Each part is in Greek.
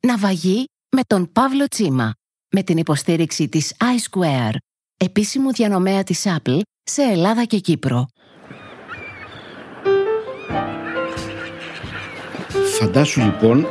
Ναυαγή με τον Παύλο Τσίμα, με την υποστήριξη της iSquare, επίσημου διανομέα της Apple σε Ελλάδα και Κύπρο. Φαντάσου λοιπόν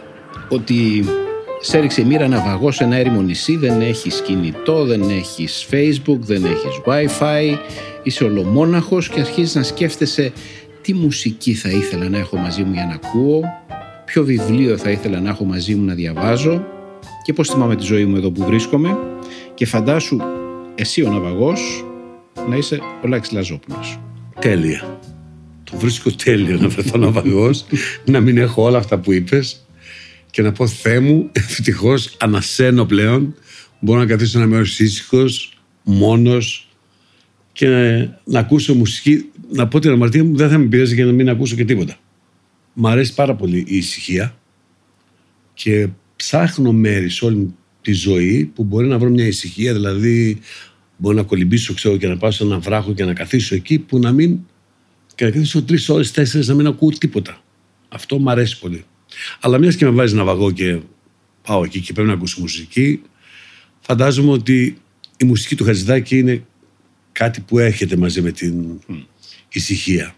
ότι σε έριξε η μοίρα ναυαγό σε ένα έρημο νησί, δεν έχεις κινητό, δεν έχεις Facebook, δεν έχεις Wi-Fi, είσαι ολομόναχος και αρχίζεις να σκέφτεσαι τι μουσική θα ήθελα να έχω μαζί μου για να ακούω, ποιο βιβλίο θα ήθελα να έχω μαζί μου να διαβάζω και πώς θυμάμαι τη ζωή μου εδώ που βρίσκομαι. Και φαντάσου εσύ ο ναυαγός να είσαι ο Λάκης Λαζόπουλος. Τέλεια. Το βρίσκω τέλειο να βρεθώ ναυαγός, να μην έχω όλα αυτά που είπες και να πω Θεέ μου, ευτυχώς ανασένω πλέον, μπορώ να καθίσω ένα μέρος ήσυχος, μόνος και να ακούσω μουσική. Να πω την αμαρτία μου, δεν θα με πειράζει για να μην ακούσω και τίποτα. Μ' αρέσει πάρα πολύ η ησυχία και ψάχνω μέρη σε όλη τη ζωή που μπορεί να βρω μια ησυχία, δηλαδή μπορώ να κολυμπήσω και να πάω σε έναν βράχο και να καθίσω εκεί που να μην... και να καθίσω 3 ώρες, 4 να μην ακούω τίποτα. Αυτό μου αρέσει πολύ. Αλλά μιας και με βάζει ναυαγό και πάω εκεί και πρέπει να ακούσω μουσική, φαντάζομαι ότι η μουσική του Χατζηδάκη είναι κάτι που έρχεται μαζί με την ησυχία.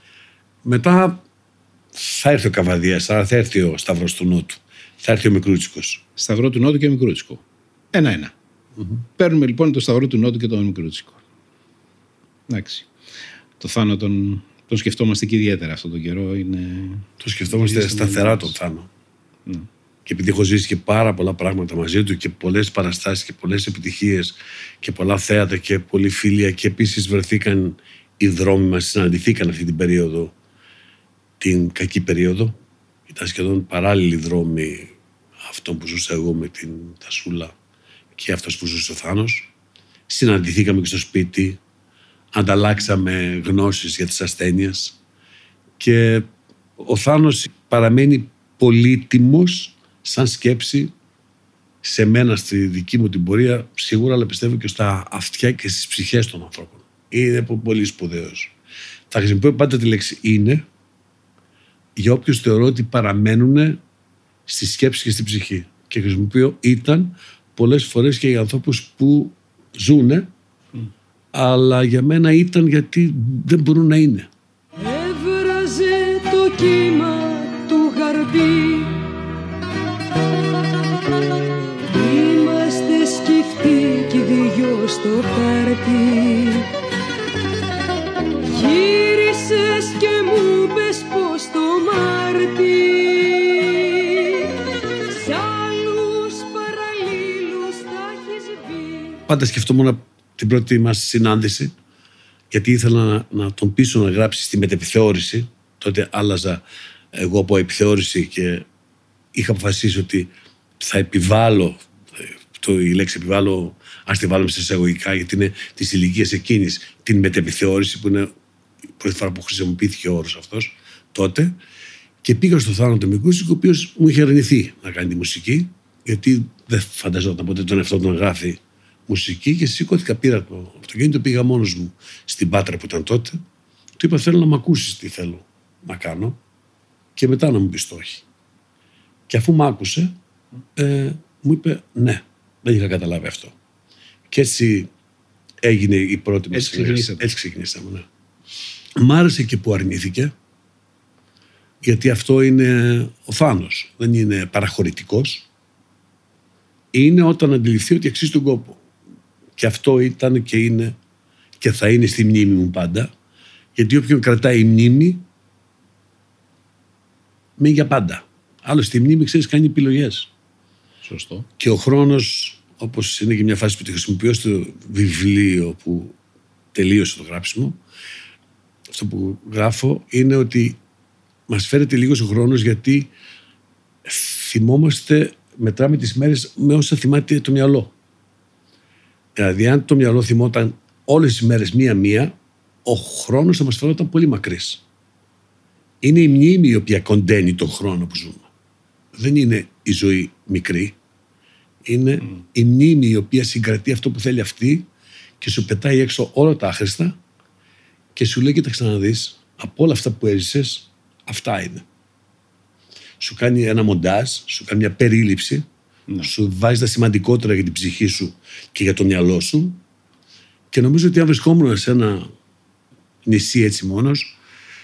Μετά θα έρθει ο Καβαδίας, θα έρθει ο Σταυρός του Νότου, θα έρθει ο Μικρούτσικος. Σταυρό του Νότου και Μικρούτσικο. Ένα-ένα. Παίρνουμε λοιπόν το Σταυρό του Νότου και τον Μικρούτσικο. Εντάξει. Το Θάνο τον σκεφτόμαστε και ιδιαίτερα αυτόν τον καιρό. Το σκεφτόμαστε σταθερά τον Θάνο. Και επειδή έχω ζήσει και πάρα πολλά πράγματα μαζί του και πολλές παραστάσεις και πολλές επιτυχίες και πολλά θέατα και πολλοί φίλια και επίσης βρεθήκαν οι δρόμοι μας, συναντηθήκαν αυτή την περίοδο, την κακή περίοδο. Ήταν σχεδόν παράλληλοι δρόμοι αυτό που ζούσα εγώ με την Τασούλα και αυτός που ζούσε ο Θάνος. Συναντηθήκαμε και στο σπίτι, ανταλλάξαμε γνώσεις για τις ασθένειες και ο Θάνος παραμένει πολύτιμος σαν σκέψη σε μένα στη δική μου την πορεία σίγουρα, αλλά πιστεύω και στα αυτιά και στις ψυχές των ανθρώπων. Είναι πολύ σπουδαίος. Θα χρησιμοποιώ πάντα τη λέξη είναι για όποιους θεωρώ ότι παραμένουν στη σκέψη και στη ψυχή. Και χρησιμοποιώ ήταν πολλές φορές και για ανθρώπους που ζουνε, αλλά για μένα ήταν γιατί δεν μπορούν να είναι. Έβραζε το κύμα του γαρμπή, είμαστε σκυφτοί κι δυο στο πάρτι. Γύρισες και μου πες πως το Μάρτι σ' άλλους παραλλήλους θα έχεις βγει. Πάντα σκεφτόμουν την πρώτη μας συνάντηση, γιατί ήθελα να τον πείσω να γράψει στη μετεπιθεώρηση. Τότε άλλαζα εγώ από επιθεώρηση και είχα αποφασίσει ότι θα επιβάλλω, η λέξη επιβάλλω, ας τη βάλουμε σε εισαγωγικά, γιατί είναι της ηλικίας εκείνης, την μετεπιθεώρηση που είναι η πρώτη φορά που χρησιμοποιήθηκε ο όρος αυτός τότε. Και πήγα στο Θάνο τον Μικρούτσικο, ο οποίος μου είχε αρνηθεί να κάνει τη μουσική, γιατί δεν φανταζόταν ποτέ τον εαυτό του να γράφει μουσική, και σηκώθηκα, πήρα το αυτοκίνητο, πήγα μόνος μου στην Πάτρα που ήταν τότε. Του είπα: θέλω να μ' ακούσεις τι θέλω να κάνω και μετά να μου πεις το όχι. Και αφού μ' άκουσε, μου είπε ναι, δεν είχα καταλάβει αυτό. Και έτσι έγινε η πρώτη μας συνέντευξη. Έτσι ξεκινήσαμε, ναι. Μ' άρεσε και που αρνήθηκε, γιατί αυτό είναι ο Θάνος, δεν είναι παραχωρητικός. Είναι όταν αντιληφθεί ότι αξίζει τον κόπο. Και αυτό ήταν και είναι και θα είναι στη μνήμη μου πάντα, γιατί όποιον κρατάει η μνήμη μένει για πάντα. Άλλωστε η μνήμη, ξέρεις, κάνει επιλογές. Σωστό. Και ο χρόνος, όπως είναι και μια φάση που τη χρησιμοποιώ στο βιβλίο που τελείωσε το γράψιμο, αυτό που γράφω είναι ότι μας φέρεται λίγος ο χρόνος, γιατί θυμόμαστε, μετράμε τις μέρες με όσα θυμάται το μυαλό. Δηλαδή, αν το μυαλό θυμόταν όλες τις μέρες μία-μία, ο χρόνος θα μας φαινόταν πολύ μακρύς. Είναι η μνήμη η οποία κοντένει τον χρόνο που ζούμε. Δεν είναι η ζωή μικρή. Είναι η μνήμη η οποία συγκρατεί αυτό που θέλει αυτή και σου πετάει έξω όλα τα άχρηστα και σου λέει: κοίταξε να δεις, από όλα αυτά που έζησες, αυτά είναι. σου κάνει ένα μοντάζ, σου κάνει μια περίληψη, σου βάζει τα σημαντικότερα για την ψυχή σου και για το μυαλό σου. Και νομίζω ότι αν βρισκόμουν σε ένα νησί έτσι μόνος,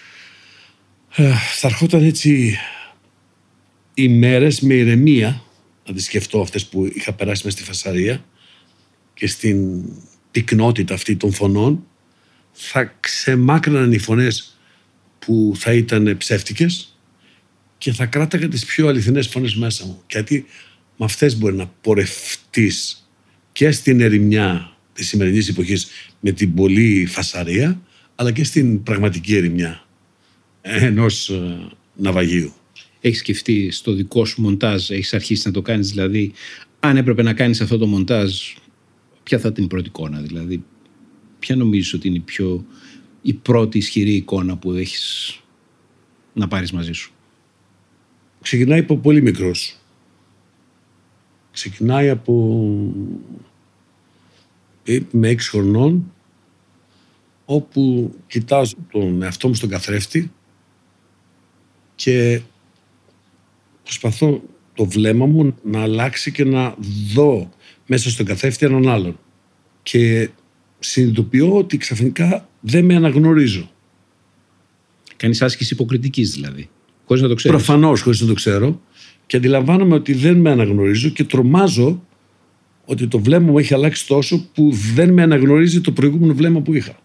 θα ερχόταν έτσι ημέρες με ηρεμία να τις σκεφτώ, αυτές που είχα περάσει μες στη φασαρία και στην πυκνότητα αυτή των φωνών. Θα ξεμάκρυναν οι φωνές που θα ήταν ψεύτικες και θα κράταγα τις πιο αληθινές φωνές μέσα μου. Γιατί με αυτές μπορεί να πορευτείς και στην ερημιά της σημερινής εποχής με την πολλή φασαρία, αλλά και στην πραγματική ερημιά ενός ναυαγίου. Έχεις σκεφτεί στο δικό σου μοντάζ, έχεις αρχίσει να το κάνεις, δηλαδή αν έπρεπε να κάνεις αυτό το μοντάζ, ποια θα ήταν η πρώτη εικόνα, δηλαδή ποια νομίζεις ότι είναι η πρώτη ισχυρή εικόνα που έχεις να πάρεις μαζί σου? Ξεκινάει από πολύ μικρός. Ξεκινάει από με 6 χρονών, όπου κοιτάω τον εαυτό μου στον καθρέφτη και προσπαθώ το βλέμμα μου να αλλάξει και να δω μέσα στον καθρέφτη έναν άλλον. Και συνειδητοποιώ ότι ξαφνικά δεν με αναγνωρίζω. Κάνεις άσκηση υποκριτικής δηλαδή, χωρίς να το ξέρεις? Προφανώς χωρίς να το ξέρω. Και αντιλαμβάνομαι ότι δεν με αναγνωρίζω και τρομάζω ότι το βλέμμα μου έχει αλλάξει τόσο που δεν με αναγνωρίζει το προηγούμενο βλέμμα που είχα.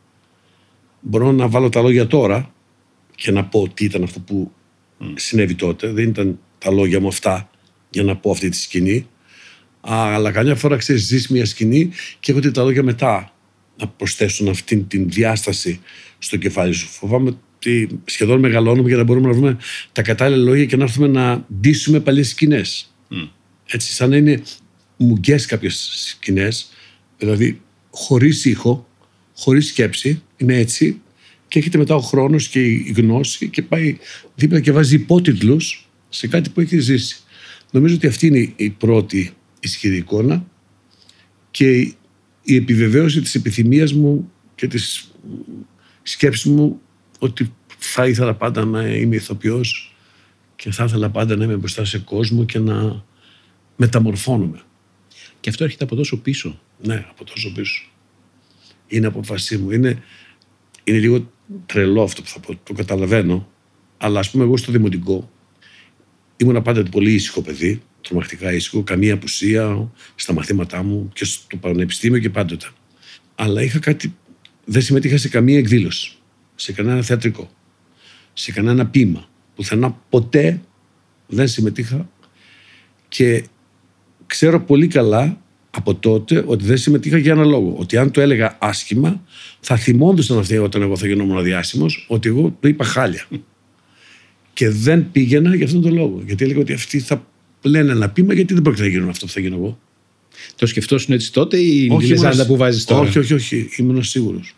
Μπορώ να βάλω τα λόγια τώρα και να πω τι ήταν αυτό που συνέβη τότε. Δεν ήταν τα λόγια μου αυτά για να πω αυτή τη σκηνή. Αλλά καμιά φορά, ξέρεις, ζεις μια σκηνή και έχω τα λόγια μετά να προσθέσουν αυτήν την διάσταση στο κεφάλι σου. Φοβάμαι ότι σχεδόν μεγαλώνουμε για να μπορούμε να βρούμε τα κατάλληλα λόγια και να έρθουμε να ντύσουμε παλιές σκηνές. Έτσι, σαν να είναι μουγκές κάποιες σκηνές, δηλαδή χωρίς ήχο, χωρίς σκέψη, είναι έτσι, και έρχεται μετά ο χρόνος και η γνώση και πάει δίπλα και βάζει υπότιτλους σε κάτι που έχει ζήσει. Νομίζω ότι αυτή είναι η πρώτη ισχυρή εικόνα και η επιβεβαίωση της επιθυμίας μου και της σκέψης μου ότι θα ήθελα πάντα να είμαι ηθοποιός και θα ήθελα πάντα να είμαι μπροστά σε κόσμο και να μεταμορφώνομαι. Και αυτό έρχεται από τόσο πίσω. Ναι, από τόσο πίσω. Είναι απόφασή μου. Είναι λίγο τρελό αυτό που θα πω, το καταλαβαίνω, αλλά ας πούμε εγώ στο δημοτικό ήμουν πάντα πολύ ήσυχο παιδί, τρομακτικά ήσυχο, καμία απουσία στα μαθήματά μου και στο πανεπιστήμιο και πάντοτε. Αλλά είχα κάτι, δεν συμμετείχα σε καμία εκδήλωση, σε κανένα θεατρικό, σε κανένα ποίημα, πουθενά ποτέ δεν συμμετείχα και ξέρω πολύ καλά από τότε ότι δεν συμμετείχα για ένα λόγο. Ότι αν το έλεγα άσχημα, θα θυμόντουσαν αυτοί όταν εγώ θα γινόμουν διάσημος, ότι εγώ το είπα χάλια. Και δεν πήγαινα για αυτόν τον λόγο. Γιατί έλεγα ότι αυτοί θα λένε ένα ποίημα, γιατί δεν πρόκειται να γίνουν αυτό που θα γίνω εγώ. Το σκεφτόσουν έτσι τότε ή η λεζάντα που βάζεις τώρα? Όχι. Ήμουν σίγουρος.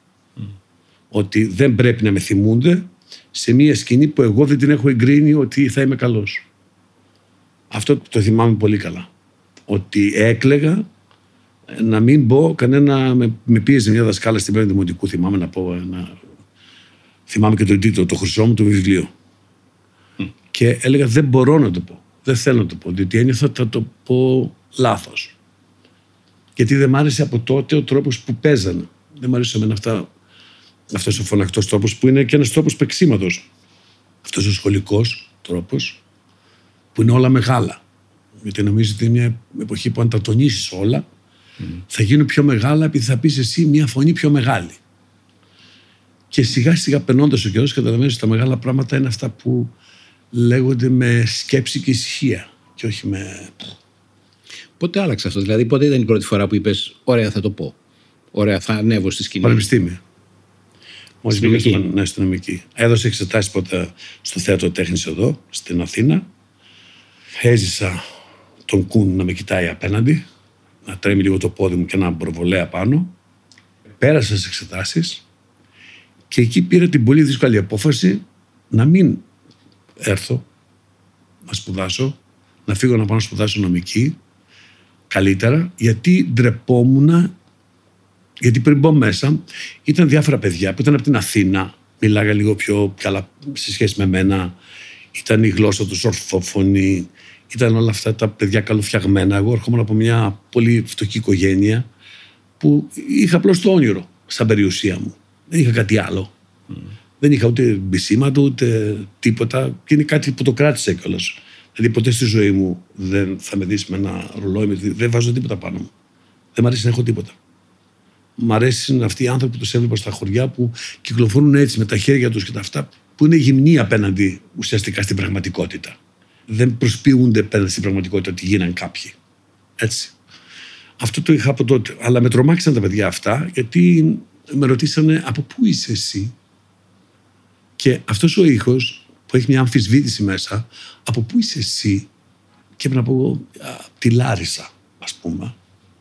Ότι δεν πρέπει να με θυμούνται σε μια σκηνή που εγώ δεν την έχω εγκρίνει ότι θα είμαι καλός. Αυτό το θυμάμαι πολύ καλά. Ότι έκλαιγα να μην πω κανένα. Με πίεζε μια δασκάλα στην πέμπτη δημοτικού. Θυμάμαι να πω θυμάμαι και τον τίτλο, το χρυσό μου το βιβλίο. Και έλεγα δεν μπορώ να το πω. Δεν θέλω να το πω. Διότι ένιωθα ότι θα το πω λάθος. Γιατί δεν μ' άρεσε από τότε ο τρόπος που παίζανε. Δεν μ' άρεσε εμένα αυτός ο φωναχτός τρόπος που είναι και ένας τρόπος παίξηματος. Αυτός ο σχολικός τρόπος που είναι όλα μεγάλα. Γιατί νομίζω ότι είναι μια εποχή που αν τα τονίσεις όλα θα γίνουν πιο μεγάλα επειδή θα πεις εσύ μια φωνή πιο μεγάλη. Και σιγά σιγά περνώντας ο καιρός καταλαβαίνεις ότι τα μεγάλα πράγματα είναι αυτά που λέγονται με σκέψη και ησυχία και όχι με... Πότε άλλαξε αυτό, δηλαδή πότε ήταν η πρώτη φορά που είπες ωραία θα το πω, ωραία θα ανέβω στη σκηνή? Πανεπιστήμιο. Αστυνομική. Ναι, αστυνομική. Έδωσα εξετάσεις πρώτα στο Θέατρο Τέχνης εδώ, στην Αθήνα. Έζησα τον Κουν να με κοιτάει απέναντι, να τρέμει λίγο το πόδι μου και να προβολέα πάνω. Πέρασα στις εξετάσεις και εκεί πήρα την πολύ δύσκολη απόφαση να μην έρθω να σπουδάσω, να φύγω να πάω να σπουδάσω νομική καλύτερα, γιατί ντρεπόμουνα. Γιατί πριν μπω μέσα ήταν διάφορα παιδιά που ήταν από την Αθήνα, μιλάγα λίγο πιο καλά σε σχέση με μένα ήταν η γλώσσα τους ορθόφωνη, ήταν όλα αυτά τα παιδιά καλοφτιαγμένα. Εγώ έρχομαι από μια πολύ φτωχή οικογένεια που είχα απλώς το όνειρο σαν περιουσία μου. Δεν είχα κάτι άλλο. Δεν είχα ούτε μπισίματα ούτε τίποτα και είναι κάτι που το κράτησα κιόλας. Δηλαδή ποτέ στη ζωή μου δεν θα με δεις με ένα ρολόι, δεν βάζω τίποτα πάνω μου. Δεν μ' αρέσει να έχω τίποτα. Μ' αρέσουν αυτοί οι άνθρωποι που τους έβλεπα στα χωριά που κυκλοφορούν έτσι με τα χέρια τους και τα αυτά, που είναι γυμνοί απέναντι ουσιαστικά στην πραγματικότητα. Δεν προσποιούνται απέναντι στην πραγματικότητα ότι γίναν κάποιοι. Έτσι. Αυτό το είχα από τότε. Αλλά με τρομάξαν τα παιδιά αυτά, γιατί με ρωτήσανε από πού είσαι εσύ. Και αυτός ο ήχος που έχει μια αμφισβήτηση μέσα, από πού είσαι εσύ, και έπρεπε να πω τη Λάρισα, ας πούμε.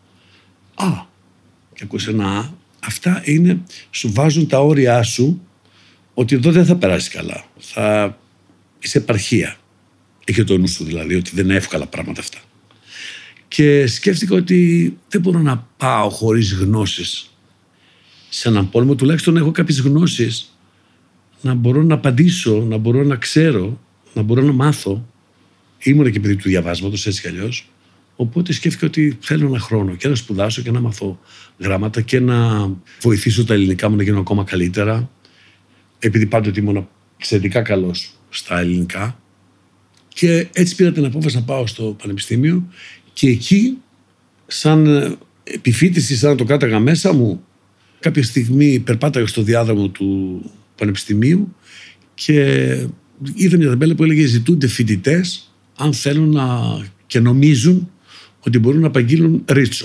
Και ακούς ένα αυτά είναι, σου βάζουν τα όρια σου ότι εδώ δεν θα περάσει καλά. Θα είσαι επαρχία. Έχει το νου σου δηλαδή, ότι δεν είναι εύκολα πράγματα αυτά. Και σκέφτηκα ότι δεν μπορώ να πάω χωρίς γνώσεις σε έναν πόλεμο. Τουλάχιστον έχω κάποιες γνώσεις να μπορώ να απαντήσω, να μπορώ να ξέρω, να μπορώ να μάθω. Ήμουν και παιδί του διαβάσματος, έτσι κι αλλιώς. Οπότε σκέφτηκα ότι θέλω ένα χρόνο και να σπουδάσω και να μάθω γράμματα και να βοηθήσω τα ελληνικά μου να γίνω ακόμα καλύτερα. Επειδή πάντοτε ήμουν εξαιρετικά καλός στα ελληνικά. Και έτσι πήρα την απόφαση να πάω στο πανεπιστήμιο και εκεί, σαν επιφύτηση, σαν να το κάταγα μέσα μου, κάποια στιγμή περπάταγα στο διάδρομο του πανεπιστημίου και είδα μια ταμπέλα που έλεγε «Ζητούνται φοιτητές αν θέλουν και νομίζουν ότι μπορούν να απαγγείλουν ρίτσο».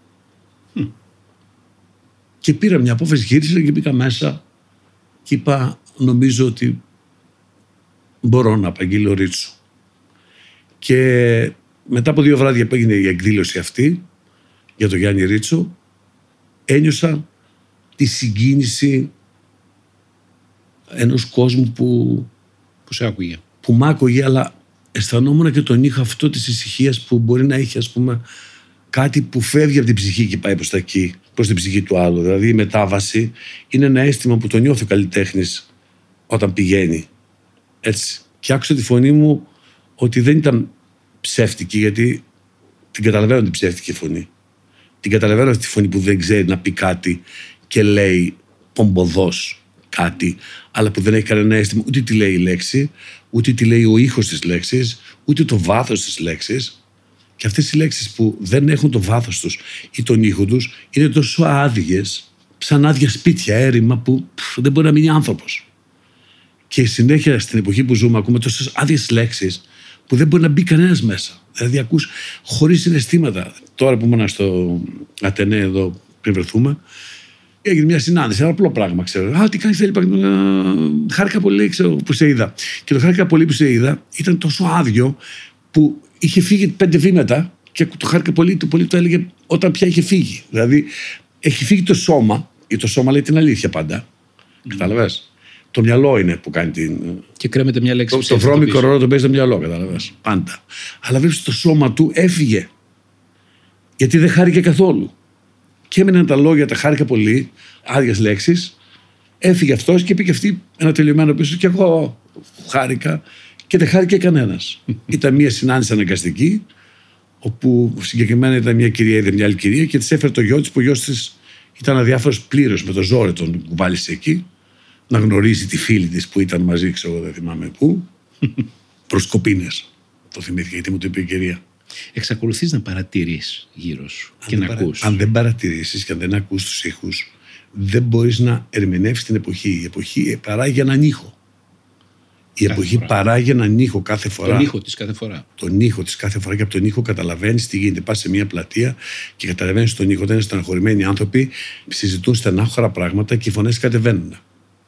Και πήρα μια απόφαση, γύρισα και μπήκα μέσα και είπα «Νομίζω ότι μπορώ να απαγγείλω ρίτσο». Και μετά από 2 βράδια που έγινε η εκδήλωση αυτή για τον Γιάννη Ρίτσο, ένιωσα τη συγκίνηση ενός κόσμου που σε άκουγε. Που μ' άκουγε, αλλά αισθανόμουν και τον ήχο αυτό της ησυχίας που μπορεί να έχει, ας πούμε, κάτι που φεύγει από την ψυχή και πάει προς τα εκεί, προς την ψυχή του άλλου. Δηλαδή η μετάβαση είναι ένα αίσθημα που το νιώθει ο καλλιτέχνης όταν πηγαίνει. Έτσι. Και άκουσα τη φωνή μου ότι δεν ήταν ψεύτικη, γιατί την καταλαβαίνω την ψεύτικη φωνή. Την καταλαβαίνω αυτή τη φωνή που δεν ξέρει να πει κάτι και λέει πομποδός κάτι, αλλά που δεν έχει κανένα αίσθημα ούτε τι λέει η λέξη, ούτε τι λέει ο ήχος της λέξης, ούτε το βάθος της λέξης. Και αυτές οι λέξεις που δεν έχουν το βάθος τους ή τον ήχο τους είναι τόσο άδειες, σαν άδεια σπίτια, έρημα που δεν μπορεί να μείνει άνθρωπος. Και συνέχεια στην εποχή που ζούμε ακούμε τόσες άδειες λέξεις που δεν μπορεί να μπει κανένας μέσα. Δηλαδή ακούς χωρίς συναισθήματα. Τώρα που ήμουν στο Ατενέ εδώ πριν βρεθούμε, έγινε μια συνάντηση, ένα απλό πράγμα, ξέρω. Τι κάνεις, Φέλιππα, χάρηκα πολύ, ξέρω, που σε είδα. Και το χάρηκα πολύ που σε είδα ήταν τόσο άδειο που είχε φύγει 5 βήματα και το χάρηκα πολύ, το έλεγε όταν πια είχε φύγει. Δηλαδή έχει φύγει το σώμα, ή το σώμα λέει την αλήθεια πάντα. Κατάλαβες. Το μυαλό είναι που κάνει την. Και κρέμεται μια λέξη. Το βρώμικο ρόλο το παίζει το μυαλό, κατάλαβες. Πάντα. Αλλά βλέπεις το σώμα του έφυγε. Γιατί δεν χάρηκε καθόλου. Και έμειναν τα λόγια, τα χάρηκα πολύ, άδειες λέξεις. Έφυγε αυτός και πήγε αυτή ένα τελειωμένο πίσω. Και εγώ χάρηκα και δεν χάρηκε κανένας. Ήταν μια συνάντηση αναγκαστική, όπου συγκεκριμένα ήταν μια κυρία, είδε μια άλλη κυρία και της έφερε το γιο της, που ο γιος της ήταν αδιάφορος πλήρως, με το ζόρι τον κουβάλισε εκεί, να γνωρίζει τη φίλη της που ήταν μαζί, ξέρω, δεν θυμάμαι πού. Προσκοπίνες. Το θυμήθηκα, γιατί μου το είπε η κυρία. Εξακολουθείς να παρατηρείς γύρω σου και να ακούς. Αν δεν παρατηρήσεις και αν δεν ακούς τους ήχους, δεν μπορείς να ερμηνεύσεις την εποχή. Η εποχή παράγει έναν ήχο. Η εποχή παράγει έναν ήχο κάθε φορά. Τον ήχο της κάθε φορά. Τον ήχο της κάθε φορά, και από τον ήχο καταλαβαίνεις τι γίνεται. Πας σε μια πλατεία και καταλαβαίνεις τον ήχο. Όταν είναι στεναχωρημένοι άνθρωποι, συζητούν στενάχωρα πράγματα και οι φωνές κατεβαίνουν.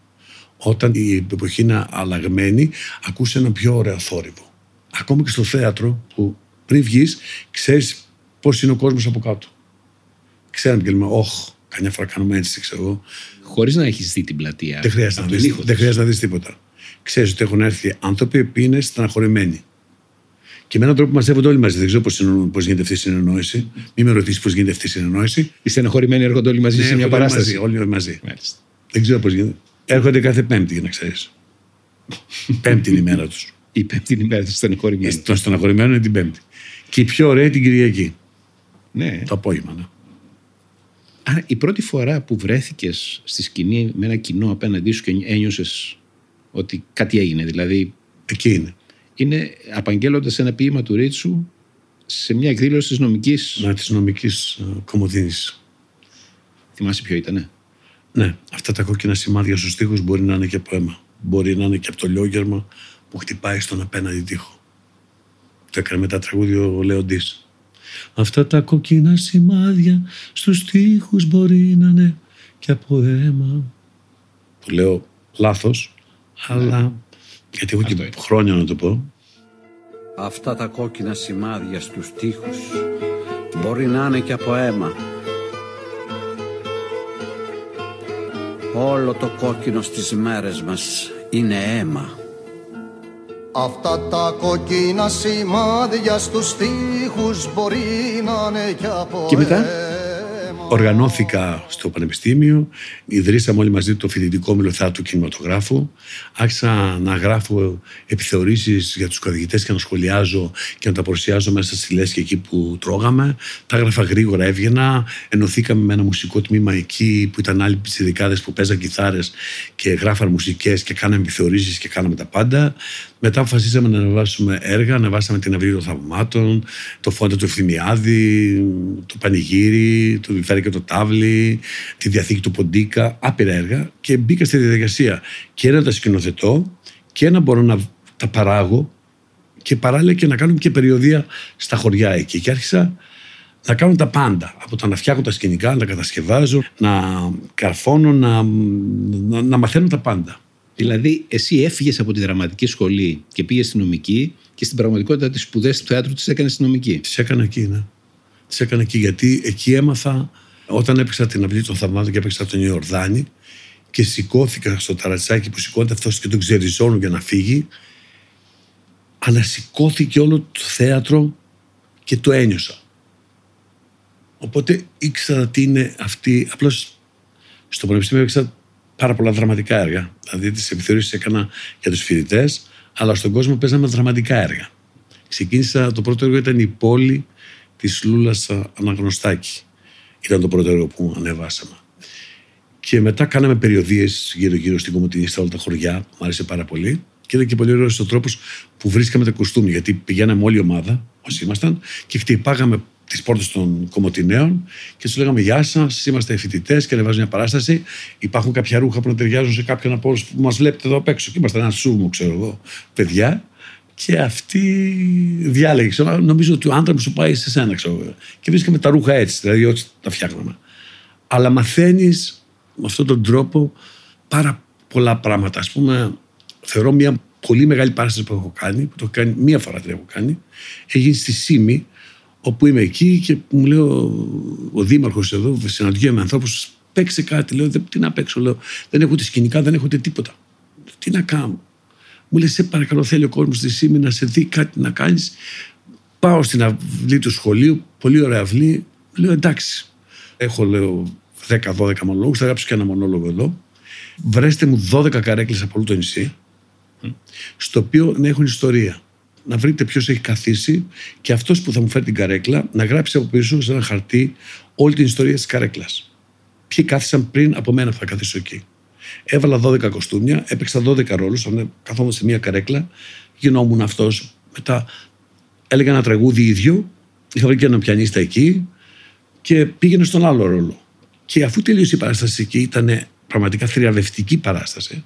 Όταν η εποχή είναι αλλαγμένη, ακούς ένα πιο ωραίο θόρυβο. Ακόμα και στο θέατρο, που πριν βγεις, ξέρεις πώς είναι ο κόσμος από κάτω. Ξέραμε και λέμε, καμιά φορά κάνουμε έτσι, ξέρω εγώ. Χωρίς να έχεις δει την πλατεία. Δεν χρειάζεται να δεις τίποτα. Ξέρεις ότι έχουν έρθει άνθρωποι που είναι στεναχωρημένοι. Και με έναν τρόπο μαζεύονται όλοι μαζί. Δεν ξέρω πώς γίνεται αυτή η συνεννόηση. Μην με ρωτήσεις πώς γίνεται αυτή η συνεννόηση. Οι στεναχωρημένοι έρχονται όλοι μαζί σε μια παράσταση. Όλοι μαζί. Δεν ξέρω πώς γίνεται. Έρχονται κάθε Πέμπτη, για να ξέρεις. Πέμπτη είναι η μέρα τους. Η Πέμπτη είναι η μέρα του στεναχωρημένου. Το στεναχωρημένο είναι την Πέμπτη. Και η πιο ωραία την Κυριακή. Ναι. Το απόγευμα, ναι. Άρα η πρώτη φορά που βρέθηκες στη σκηνή με ένα κοινό απέναντί σου και ένιωσες ότι κάτι έγινε, δηλαδή. Εκεί είναι απαγγέλλοντας ένα ποίημα του Ρίτσου σε μια εκδήλωση της νομικής. Ναι, της νομικής Κομοδίνης. Θυμάσαι ποιο ήτανε? Ναι, αυτά τα κόκκινα σημάδια στους τοίχους μπορεί να είναι και από αίμα. Μπορεί να είναι και από το λιόγερμα που χτυπάει στον απέναντι τοίχο. Το έκανε μετά τραγούδι ο Λεοντής. Αυτά τα κόκκινα σημάδια στους τοίχους μπορεί να είναι και από αίμα. Το λέω λάθος, αλλά γιατί έχω και χρόνια να το πω. Αυτά τα κόκκινα σημάδια στους τοίχους μπορεί να είναι και από αίμα. Όλο το κόκκινο στις μέρες μας είναι αίμα. Αυτά τα κόκκινα σημάδια στους τοίχους μπορεί να είναι και από Και μετά οργανώθηκα στο Πανεπιστήμιο, ιδρύσαμε όλοι μαζί το φοιτητικό όμιλο θεάτρου κινηματογράφου. Άρχισα να γράφω επιθεωρήσεις για τους καθηγητές και να σχολιάζω και να τα παρουσιάζω μέσα στη λέσχη εκεί που τρώγαμε. Τα έγραφα γρήγορα, έβγαινα. Ενωθήκαμε με ένα μουσικό τμήμα εκεί που ήταν άλλοι πιτσιρικάδες που παίζαν κιθάρες και γράφαν μουσικές και κάναμε επιθεωρήσεις και κάναμε τα πάντα. Μετά αποφασίσαμε να ανεβάσουμε έργα, ανεβάσαμε την Αυλή των Θαυμάτων, το Φόντα του Ευθυμιάδη, το Πανηγύρι, το Λιθάρι και το Τάβλι, τη Διαθήκη του Ποντίκα, άπειρα έργα και μπήκα στη διαδικασία και να τα σκηνοθετώ και να μπορώ να τα παράγω και παράλληλα και να κάνουμε και περιοδεία στα χωριά εκεί. Και άρχισα να κάνω τα πάντα. Από το να φτιάχνω τα σκηνικά, να τα κατασκευάζω, να καρφώνω, να μαθαίνω τα πάντα. Δηλαδή, εσύ έφυγες από τη δραματική σχολή και πήγες στη νομική και στην πραγματικότητα τις σπουδές του θεάτρου τις έκανες στη νομική. Τις έκανα εκεί, ναι. Τις έκανα εκεί γιατί εκεί έμαθα, όταν έπαιξα την Αυλή των Θαυμάτων και έπαιξα τον Ιορδάνη και σηκώθηκα στο ταρατσάκι που σηκώνεται αυτός και τον ξεριζώνουν για να φύγει, ανασηκώθηκε όλο το θέατρο και το ένιωσα. Οπότε ήξερα τι είναι αυτή. Απλώς στο Πανεπιστήμιο έπαιξα πάρα πολλά δραματικά έργα. Δηλαδή τις επιθεωρήσεις έκανα για τους φοιτητές, αλλά στον κόσμο παίζαμε δραματικά έργα. Ξεκίνησα, το πρώτο έργο ήταν η πόλη της Λούλας Αναγνωστάκη. Ήταν το πρώτο έργο που ανεβάσαμε. Και μετά κάναμε περιοδίες γύρω-γύρω στην Κομοτηνή, στα όλα τα χωριά, που μου άρεσε πάρα πολύ. Και ήταν και πολύ ωραίος ο τρόπος που βρίσκαμε τα κοστούμια. Γιατί πηγαίναμε όλη η ομάδα, όσοι ήμασταν, και χτυπάγαμε τις πόρτες των Κομοτηναίων και τους λέγαμε: Γεια σας, είμαστε φοιτητές και ανεβάζουμε μια παράσταση. Υπάρχουν κάποια ρούχα που να ταιριάζουν σε κάποιον από όλους που μας βλέπετε εδώ απ' έξω. Και ήμασταν ένα σούμο, ξέρω εγώ, παιδιά. Και αυτή διάλεγε. Νομίζω ότι ο άντρα μου σου πάει σε σένα, ξέρω. Και βρίσκαμε τα ρούχα έτσι, δηλαδή ό,τι τα φτιάχναμε. Αλλά μαθαίνεις με αυτόν τον τρόπο πάρα πολλά πράγματα. Ας πούμε, θεωρώ μια πολύ μεγάλη παράσταση που έχω κάνει, που το έχω κάνει μία φορά την έχω κάνει, έγινε στη Σύμη, όπου είμαι εκεί και μου λέει ο δήμαρχος εδώ, συναντιέμαι με ανθρώπους, παίξε κάτι. Λέω: τι να παίξω, λέω. Δεν έχω ούτε σκηνικά, δεν έχω ούτε τίποτα. Τι να κάνω. Μου λέει: σε παρακαλώ, θέλει ο κόσμος στη Σύμη να σε δει κάτι να κάνεις. Πάω στην αυλή του σχολείου, πολύ ωραία αυλή. Λέω: εντάξει. Έχω, λέω, 10-12 μονόλογους, θα γράψω και ένα μονόλογο εδώ. Βρέστε μου 12 καρέκλες από όλο το νησί, στο οποίο να έχουν ιστορία. Να βρείτε ποιος έχει καθίσει και αυτός που θα μου φέρει την καρέκλα να γράψει από πίσω σε ένα χαρτί όλη την ιστορία της καρέκλας. Ποιοι κάθισαν πριν από μένα που θα καθίσω εκεί. Έβαλα 12 κοστούμια, έπαιξα 12 ρόλους, καθόμουν σε μια καρέκλα, γινόμουν αυτός. Μετά έλεγα ένα τραγούδι ίδιο, είχα βρει και έναν πιανίστα εκεί και πήγαινε στον άλλο ρόλο. Και αφού τελείωσε η παράσταση εκεί, ήταν πραγματικά θριαμβευτική παράσταση.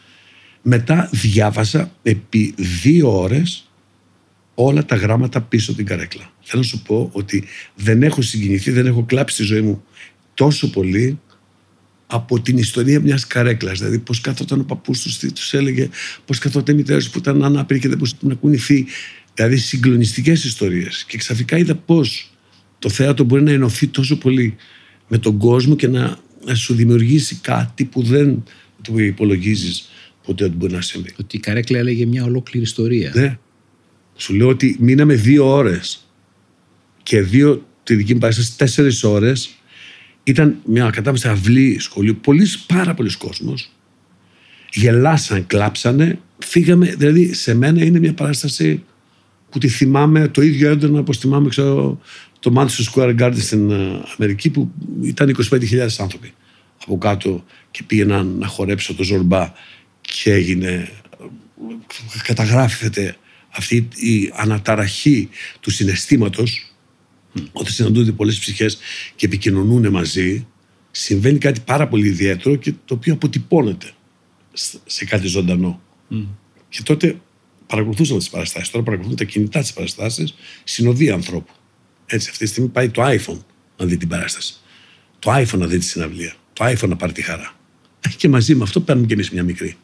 Μετά διάβασα επί 2 ώρες όλα τα γράμματα πίσω από την καρέκλα. Θέλω να σου πω ότι δεν έχω συγκινηθεί, δεν έχω κλάψει τη ζωή μου τόσο πολύ από την ιστορία μιας καρέκλας. Δηλαδή, πώς καθόταν ο παππούς τους έλεγε, πώς καθόταν η μητέρα που ήταν ανάπηρη και δεν μπορούσε να κουνηθεί. Δηλαδή, συγκλονιστικές ιστορίες. Και ξαφνικά είδα πώς το θέατρο μπορεί να ενωθεί τόσο πολύ με τον κόσμο και να σου δημιουργήσει κάτι που δεν το υπολογίζεις ποτέ ότι μπορεί να συμβεί. Ότι η καρέκλα έλεγε μια ολόκληρη ιστορία. Ναι. Σου λέω ότι μείναμε 2 ώρες και 2 τη δική μου παράσταση 4 ώρες. Ήταν μια κατάμεσα αυλή σχολείου, πάρα πολλοί κόσμος. Γελάσαν, κλάψανε, φύγαμε, δηλαδή σε μένα είναι μια παράσταση που τη θυμάμαι το ίδιο έντονα όπως θυμάμαι το Madison Square Garden στην Αμερική, που ήταν 25.000 άνθρωποι από κάτω και πήγαιναν να χορέψω το Ζορμπά και έγινε, καταγράφεται αυτή η αναταραχή του συναισθήματος όταν συναντούνται πολλές ψυχές και επικοινωνούν μαζί. Συμβαίνει κάτι πάρα πολύ ιδιαίτερο και το οποίο αποτυπώνεται σε κάτι ζωντανό. Και τότε παρακολουθούσαμε τις παραστάσεις. Τώρα παρακολουθούν τα κινητά τις παραστάσεις, συνοδεία ανθρώπου. Έτσι, αυτή τη στιγμή πάει το iPhone να δει την παράσταση. Το iPhone να δει τη συναυλία. Το iPhone να πάρει τη χαρά. Και μαζί με αυτό παίρνουμε κι εμείς μια μικρή.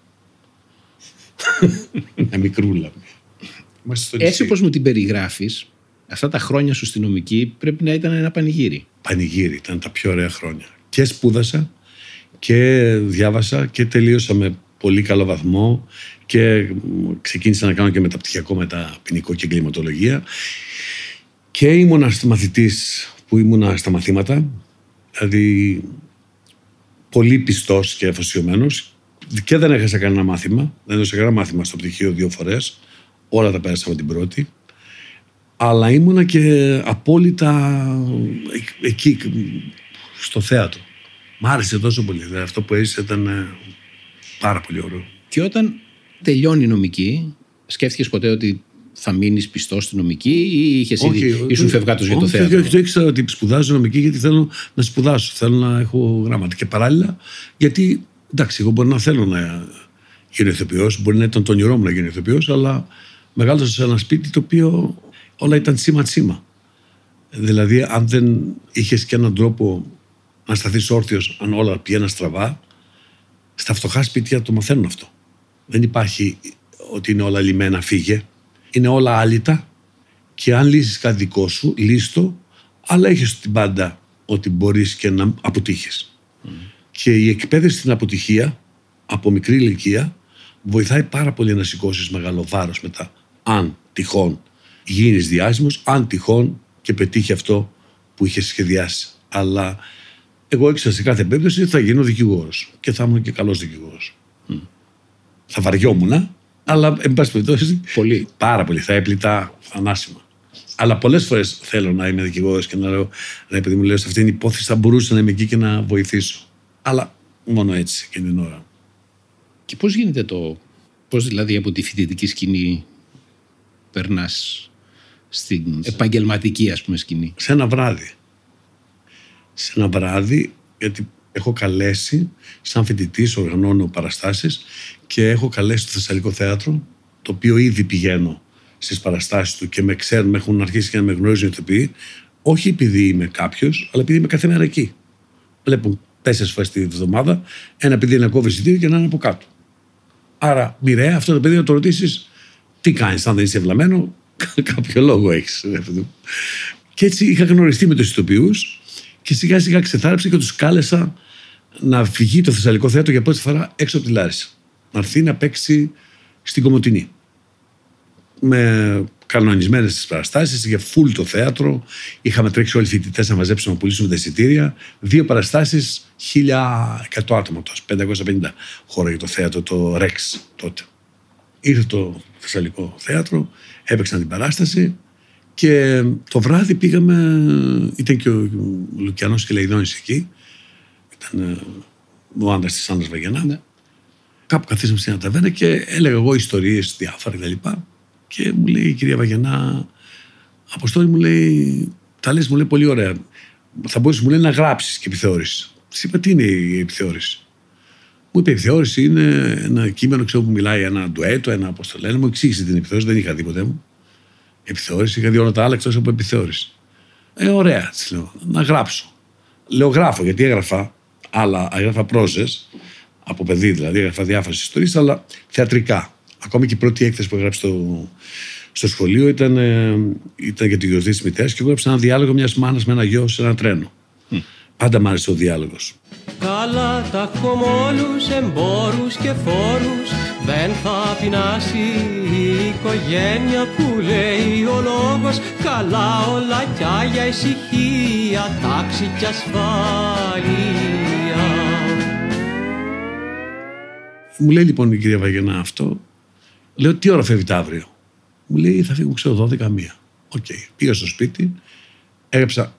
Μια μικρούλα. Έτσι όπως μου την περιγράφεις, αυτά τα χρόνια σου στη νομική πρέπει να ήταν ένα πανηγύρι. Πανηγύρι, ήταν τα πιο ωραία χρόνια. Και σπούδασα και διάβασα και τελείωσα με πολύ καλό βαθμό και ξεκίνησα να κάνω και μεταπτυχιακό μεταπποινικό και εγκληματολογία και ήμουνα μαθητής που ήμουνα στα μαθήματα, δηλαδή πολύ πιστός και αφοσιωμένος και δεν έχασα κανένα μάθημα, δεν έδωσα κανένα μάθημα στο πτυχίο 2 φορές, όλα τα πέρασα με την πρώτη, αλλά ήμουνα και απόλυτα εκεί στο θέατρο. Μ' άρεσε τόσο πολύ, δηλαδή αυτό που έζησε ήταν πάρα πολύ ωραίο. Και όταν τελειώνει η νομική, σκέφτηκες ποτέ ότι θα μείνεις πιστός στη νομική ή είχες ήδη, ήσουν φευγάτος για το θέατρο? Όχι, το ήξερα ότι σπουδάζω νομική γιατί θέλω να σπουδάσω, θέλω να έχω γράμματα. Και παράλληλα, γιατί εντάξει, εγώ μπορεί να θέλω να γίνω ηθοποιός, μπορεί να ήταν το όνειρό μου να γίνω ηθοποιός, αλλά μεγάλωσα σε ένα σπίτι το οποίο όλα ήταν τσίμα-τσίμα. Δηλαδή, αν δεν είχες και έναν τρόπο να σταθείς όρθιος, αν όλα πηγαίναν στραβά, στα φτωχά σπίτια το μαθαίνουν αυτό. Δεν υπάρχει ότι είναι όλα λιμένα, φύγε. Είναι όλα άλυτα και αν λύσεις κάτι δικό σου, λύστο, αλλά έχεις την πάντα ότι μπορείς και να αποτύχεις. Και η εκπαίδευση στην αποτυχία, από μικρή ηλικία, βοηθάει πάρα πολύ να σηκώσεις μεγάλο βάρος μετά. Αν τυχόν γίνεις διάσημος, αν τυχόν και πετύχει αυτό που είχες σχεδιάσει. Αλλά εγώ ήξερα σε κάθε περίπτωση θα γίνω δικηγόρος και θα ήμουν και καλός δικηγόρος. Θα βαριόμουν, αλλά εν πάση περιπτώσει πάρα πολύ. Θα έπλητα ανάσημα. Αλλά πολλές φορές θέλω να είμαι δικηγόρος και να λέω, επειδή μου λέω σε αυτήν την υπόθεση θα μπορούσα να είμαι εκεί και να βοηθήσω. Αλλά μόνο έτσι εκείνη την ώρα. Και πώς γίνεται πώς δηλαδή από τη φοιτητική σκηνή περνάς στην επαγγελματική, ας πούμε, σκηνή? Σε ένα βράδυ. Σε ένα βράδυ, γιατί έχω καλέσει, σαν φοιτητής οργανώνω παραστάσεις και έχω καλέσει το Θεσσαλικό Θέατρο, το οποίο ήδη πηγαίνω στις παραστάσεις του και με ξέρουν, έχουν αρχίσει και να με γνωρίζουν οι ηθοποιοί, όχι επειδή είμαι κάποιος, αλλά επειδή είμαι κάθε μέρα εκεί. Βλέπουν 4 φορές τη βδομάδα, ένα παιδί να κόβει εισιτήριο και να είναι από κάτω. Άρα, μοιραία, αυτό το παιδί να το ρωτήσεις, τι κάνεις, αν δεν είσαι ευλαμμένο, κάποιο λόγο έχεις. Και έτσι είχα γνωριστεί με τους ηθοποιούς και σιγά σιγά ξεθάρεψα και τους κάλεσα να φυγεί το Θεσσαλικό Θέατρο για πρώτη φορά έξω από τη Λάρισα. Να έρθει να παίξει στην Κομοτηνή. Με κανονισμένες τις παραστάσεις, για φουλ το θέατρο. Είχαμε τρέξει όλοι οι φοιτητές να μαζέψουμε, να πουλήσουμε τα εισιτήρια. 2 παραστάσεις, 1.100 άτομα τόσο, 550 χώρα για το θέατρο, το Rex τότε. Ήρθε το Θεσσαλικό Θέατρο, έπαιξαν την παράσταση και το βράδυ πήγαμε, ήταν και ο Λουκιανός και Λεϊδόνης εκεί, ήταν ο άντρας της Άννας Βαγενά. Ναι. Κάπου καθίσαμε στην ταβέρνα και έλεγα εγώ ιστορίες διάφορα κτλ. Και μου λέει η κυρία Βαγενά, Αποστόλη, μου λέει, τα λες, μου λέει, πολύ ωραία. Θα μπορείς, μου λέει, να γράψεις και επιθεώρηση. Της είπα, τι είναι η επιθεώρηση? Μου είπε, η επιθεώρηση είναι ένα κείμενο, ξέρω, που μιλάει, ένα ντουέτο, ένα, πώς το λένε. Μου εξήγησε την επιθεώρηση, δεν είχα τίποτε μου. Επιθεώρηση, είχα δει όλα τα άλλα εκτός από επιθεώρηση. Ωραία, της λέω, να γράψω. Λέω, γράφω, γιατί έγραφα πρόζες, από παιδί δηλαδή, έγραφα διάφορες ιστορίες, αλλά θεατρικά. Ακόμη και η πρώτη έκθεση που έγραψε στο σχολείο ήταν για τη γιορτή της μητέρας και εγώ έγραψα ένα διάλογο μιας μάνας με ένα γιο σε ένα τρένο. Πάντα μ' άρεσε ο διάλογος. Καλά τα έχουμε όλους, εμπόρους και φόρους, δεν θα πεινάσει η οικογένεια που λέει ο λόγος. Καλά όλα κι για ησυχία, τάξη κι ασφάλεια. Μου λέει λοιπόν η κυρία Βαγενά αυτό Λέω, τι ώρα φεύγετε αύριο? Μου λέει, θα φύγω, ξέρω, 12-1. Οκ. Πήγα στο σπίτι, έγραψα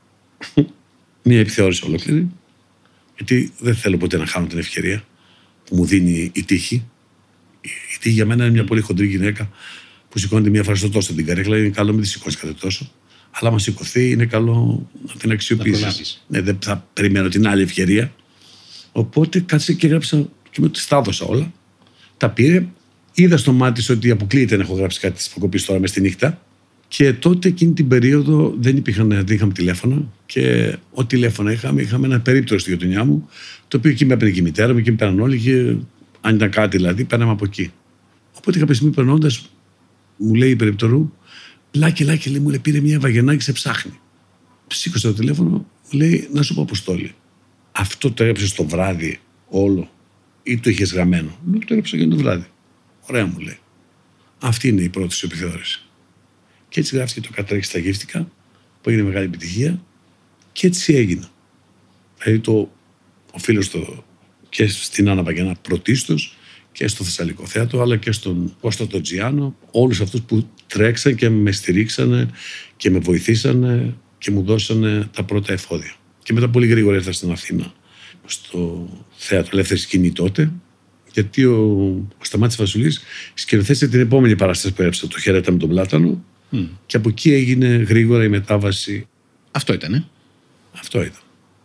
μια επιθεώρηση ολόκληρη, γιατί δεν θέλω ποτέ να χάνω την ευκαιρία που μου δίνει η τύχη. Η τύχη για μένα είναι μια πολύ χοντρή γυναίκα που σηκώνεται μια φορά στο τόσο την καρέκλα. Είναι καλό να μην τη σηκώσει κάθε τόσο. Αλλά άμα σηκωθεί, είναι καλό να την αξιοποιήσει. Ναι, δεν θα περιμένω την άλλη ευκαιρία. Οπότε κάτσε και έγραψα και με τα έδωσα όλα. Τα πήρε. Είδα στο μάτι της ότι αποκλείεται να έχω γράψει κάτι τη υποκοπή τώρα μες στη νύχτα. Και τότε εκείνη την περίοδο δεν είχαμε τηλέφωνα. Και ό,τι τηλέφωνα είχαμε ένα περίπτωρο στη γειτονιά μου, το οποίο εκεί με έπαιρνε και η μητέρα μου, εκεί με πέραν όλοι. Και αν ήταν κάτι δηλαδή, παίρναμε από εκεί. Οπότε κάποια στιγμή περνώντας, μου λέει η περιπτωρού, Λάκη, λέει, μου λέει, πήρε μια Βαγενάκη, σε ψάχνει. Σήκωσε το τηλέφωνο, μου λέει, να σου πω, Αποστόλη, αυτό το έγραψε το βράδυ όλο ή το είχες γραμμένο? Μου το έγραψα για το βράδυ. Ωραία, μου λέει. Αυτή είναι η πρώτη σου επιθεώρηση. Και έτσι γράφτηκε το Κατρέχει στα γύφτικα, που έγινε μεγάλη επιτυχία, και έτσι έγινε. Δηλαδή οφείλω και στην Άννα Βαγενά πρωτίστως, και στο Θεσσαλικό Θέατρο, αλλά και στον Κώστα τον Τζιάνο, όλους αυτούς που τρέξαν και με στηρίξανε και με βοηθήσανε και μου δώσανε τα πρώτα εφόδια. Και μετά πολύ γρήγορα ήρθα στην Αθήνα, στο Θέατρο Ελεύθερη Σκηνή τότε, γιατί ο Σταμάτης Βασουλής σκηνοθέτησε την επόμενη παράσταση που έγραψα, το Χαιρέτα με τον Πλάτανο, και από εκεί έγινε γρήγορα η μετάβαση. Αυτό ήτανε. Αυτό ήταν.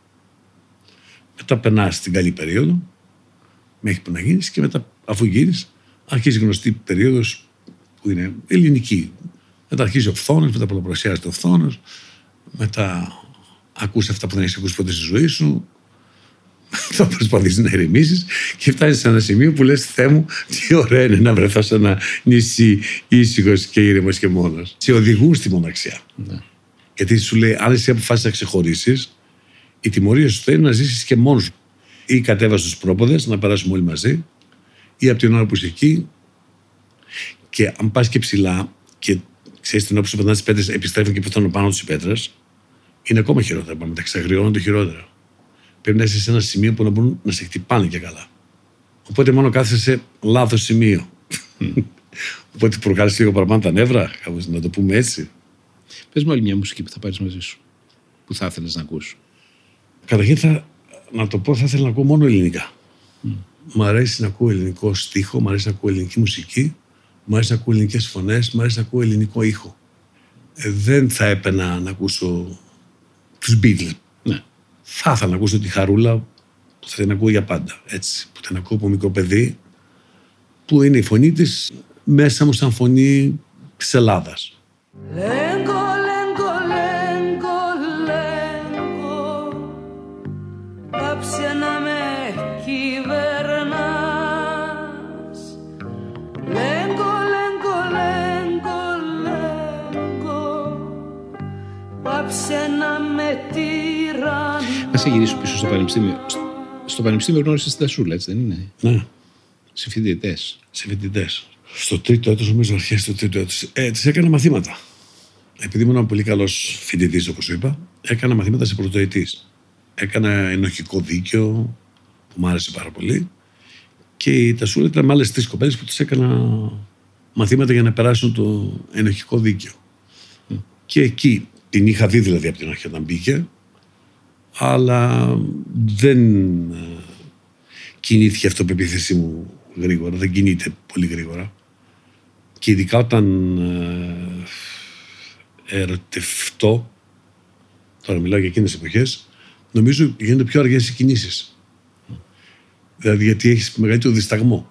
Μετά περνάς στην καλή περίοδο, μέχρι που να γίνεις, και μετά, αφού γίνεις, αρχίζει γνωστή περίοδος που είναι ελληνική. Μετά αρχίζει ο φθόνος, μετά πολλαπλασιάζεται ο φθόνος, μετά ακούς αυτά που δεν έχεις ακούσει ποτέ στη ζωή σου, θα προσπαθήσεις να ηρεμήσεις και φτάνεις σε ένα σημείο που λες, Θεέ μου, τι ωραία είναι να βρεθώ σε ένα νησί ήσυχος και ήρεμος και μόνος. Σε οδηγούν στη μοναξιά. Ναι. Γιατί σου λέει, αν εσύ αποφάσεις να ξεχωρίσεις, η τιμωρία σου θέλει να ζήσεις και μόνος. Ή κατέβασε στους πρόποδες, να περάσουμε όλοι μαζί, ή από την ώρα που είσαι εκεί, και αν πας και ψηλά, και ξέρεις την ώρα που σου πετάνε τις πέτρες, επιστρέφουν και πεθαίνουν πάνω τους οι πέτρες, είναι ακόμα χειρότερα. Πάμε, τα εξαγριώνουν το χειρότερο. Πρέπει να είσαι σε ένα σημείο που να μπορούν να σε χτυπάνε και καλά. Οπότε μόνο κάθεσαι σε λάθος σημείο. Οπότε προκάλεσε λίγο παραπάνω τα νεύρα, κάπως να το πούμε έτσι. Πες μου άλλη μια μουσική που θα πάρεις μαζί σου, που θα ήθελες να ακούσεις. Καταρχήν να το πω, θα ήθελα να ακούω μόνο ελληνικά. Μ' αρέσει να ακούω ελληνικό στίχο, μ' αρέσει να ακούω ελληνική μουσική, μ' αρέσει να ακούω ελληνικές φωνές, μ' αρέσει να ακούω ελληνικό ήχο. Δεν θα έπαινα να ακούσω τους Beatles. Ναι. Θα ήθελα να ακούσω τη Χαρούλα, που θα την ακούω για πάντα. Έτσι, που την ακούω από μικρό παιδί, που είναι η φωνή της μέσα μου σαν φωνή της Ελλάδας. Πάψε να με κυβερνάς. Λέγκο, λέγκο, λέγκο, λέγκο. Πάψε να με τυραννάς. Να σε γυρίσω πίσω στο πανεπιστήμιο. Στο πανεπιστήμιο γνώρισες την Τασούλα, έτσι δεν είναι? Ναι. Σε φοιτητές. Σε φοιτητές. Στο τρίτο έτος, νομίζω, αρχές του τρίτου έτους, της έκανα μαθήματα. Επειδή ήμουν πολύ καλός φοιτητής, όπως σου είπα, έκανα μαθήματα σε πρωτοετής. Έκανα ενοχικό δίκαιο, που μου άρεσε πάρα πολύ. Και η Τασούλα ήταν με άλλες 3 κοπέλες που τους έκανα μαθήματα για να περάσουν το ενοχικό δίκαιο. Και εκεί την είχα δει δηλαδή από την αρχή όταν μπήκε, αλλά δεν κινήθηκε η αυτοπεποίθησή μου γρήγορα, δεν κινείται πολύ γρήγορα. Και ειδικά όταν ερωτευτώ, τώρα μιλάω για εκείνες τις εποχές, νομίζω γίνονται πιο αργές οι κινήσεις. Δηλαδή γιατί έχεις μεγαλύτερο δισταγμό.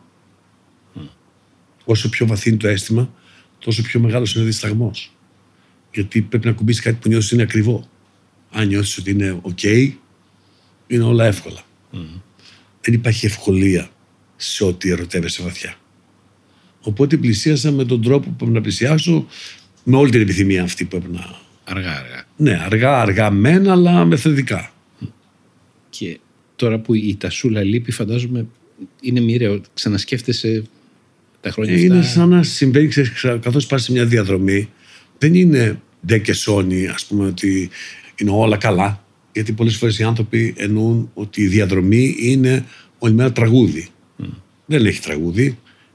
Όσο πιο βαθύ είναι το αίσθημα, τόσο πιο μεγάλος είναι ο δισταγμός. Γιατί πρέπει να κουμπίσεις κάτι που νιώθεις είναι ακριβό. Αν νιώθεις ότι είναι ok, είναι όλα εύκολα. Δεν υπάρχει ευκολία σε ό,τι ερωτεύεσαι βαθιά. Οπότε πλησίασα με τον τρόπο που πρέπει να πλησιάσω, με όλη την επιθυμία αυτή που έπρεπε να... Αργά. Ναι, αργά μεν, αλλά μεθοδικά. Και τώρα που η Τασούλα λείπει, φαντάζομαι είναι μοιραίο. Ξανασκέφτεσαι τα χρόνια αυτά. Είναι σαν να συμβαίνει, καθώς πας σε μια διαδρομή, δεν είναι ντε και σόνι, ας πούμε, ότι είναι όλα καλά. Γιατί πολλές φορές οι άνθρωποι εννοούν ότι η διαδρομή είναι όλη μέρα τραγούδι. Δεν έχει τραγούδι.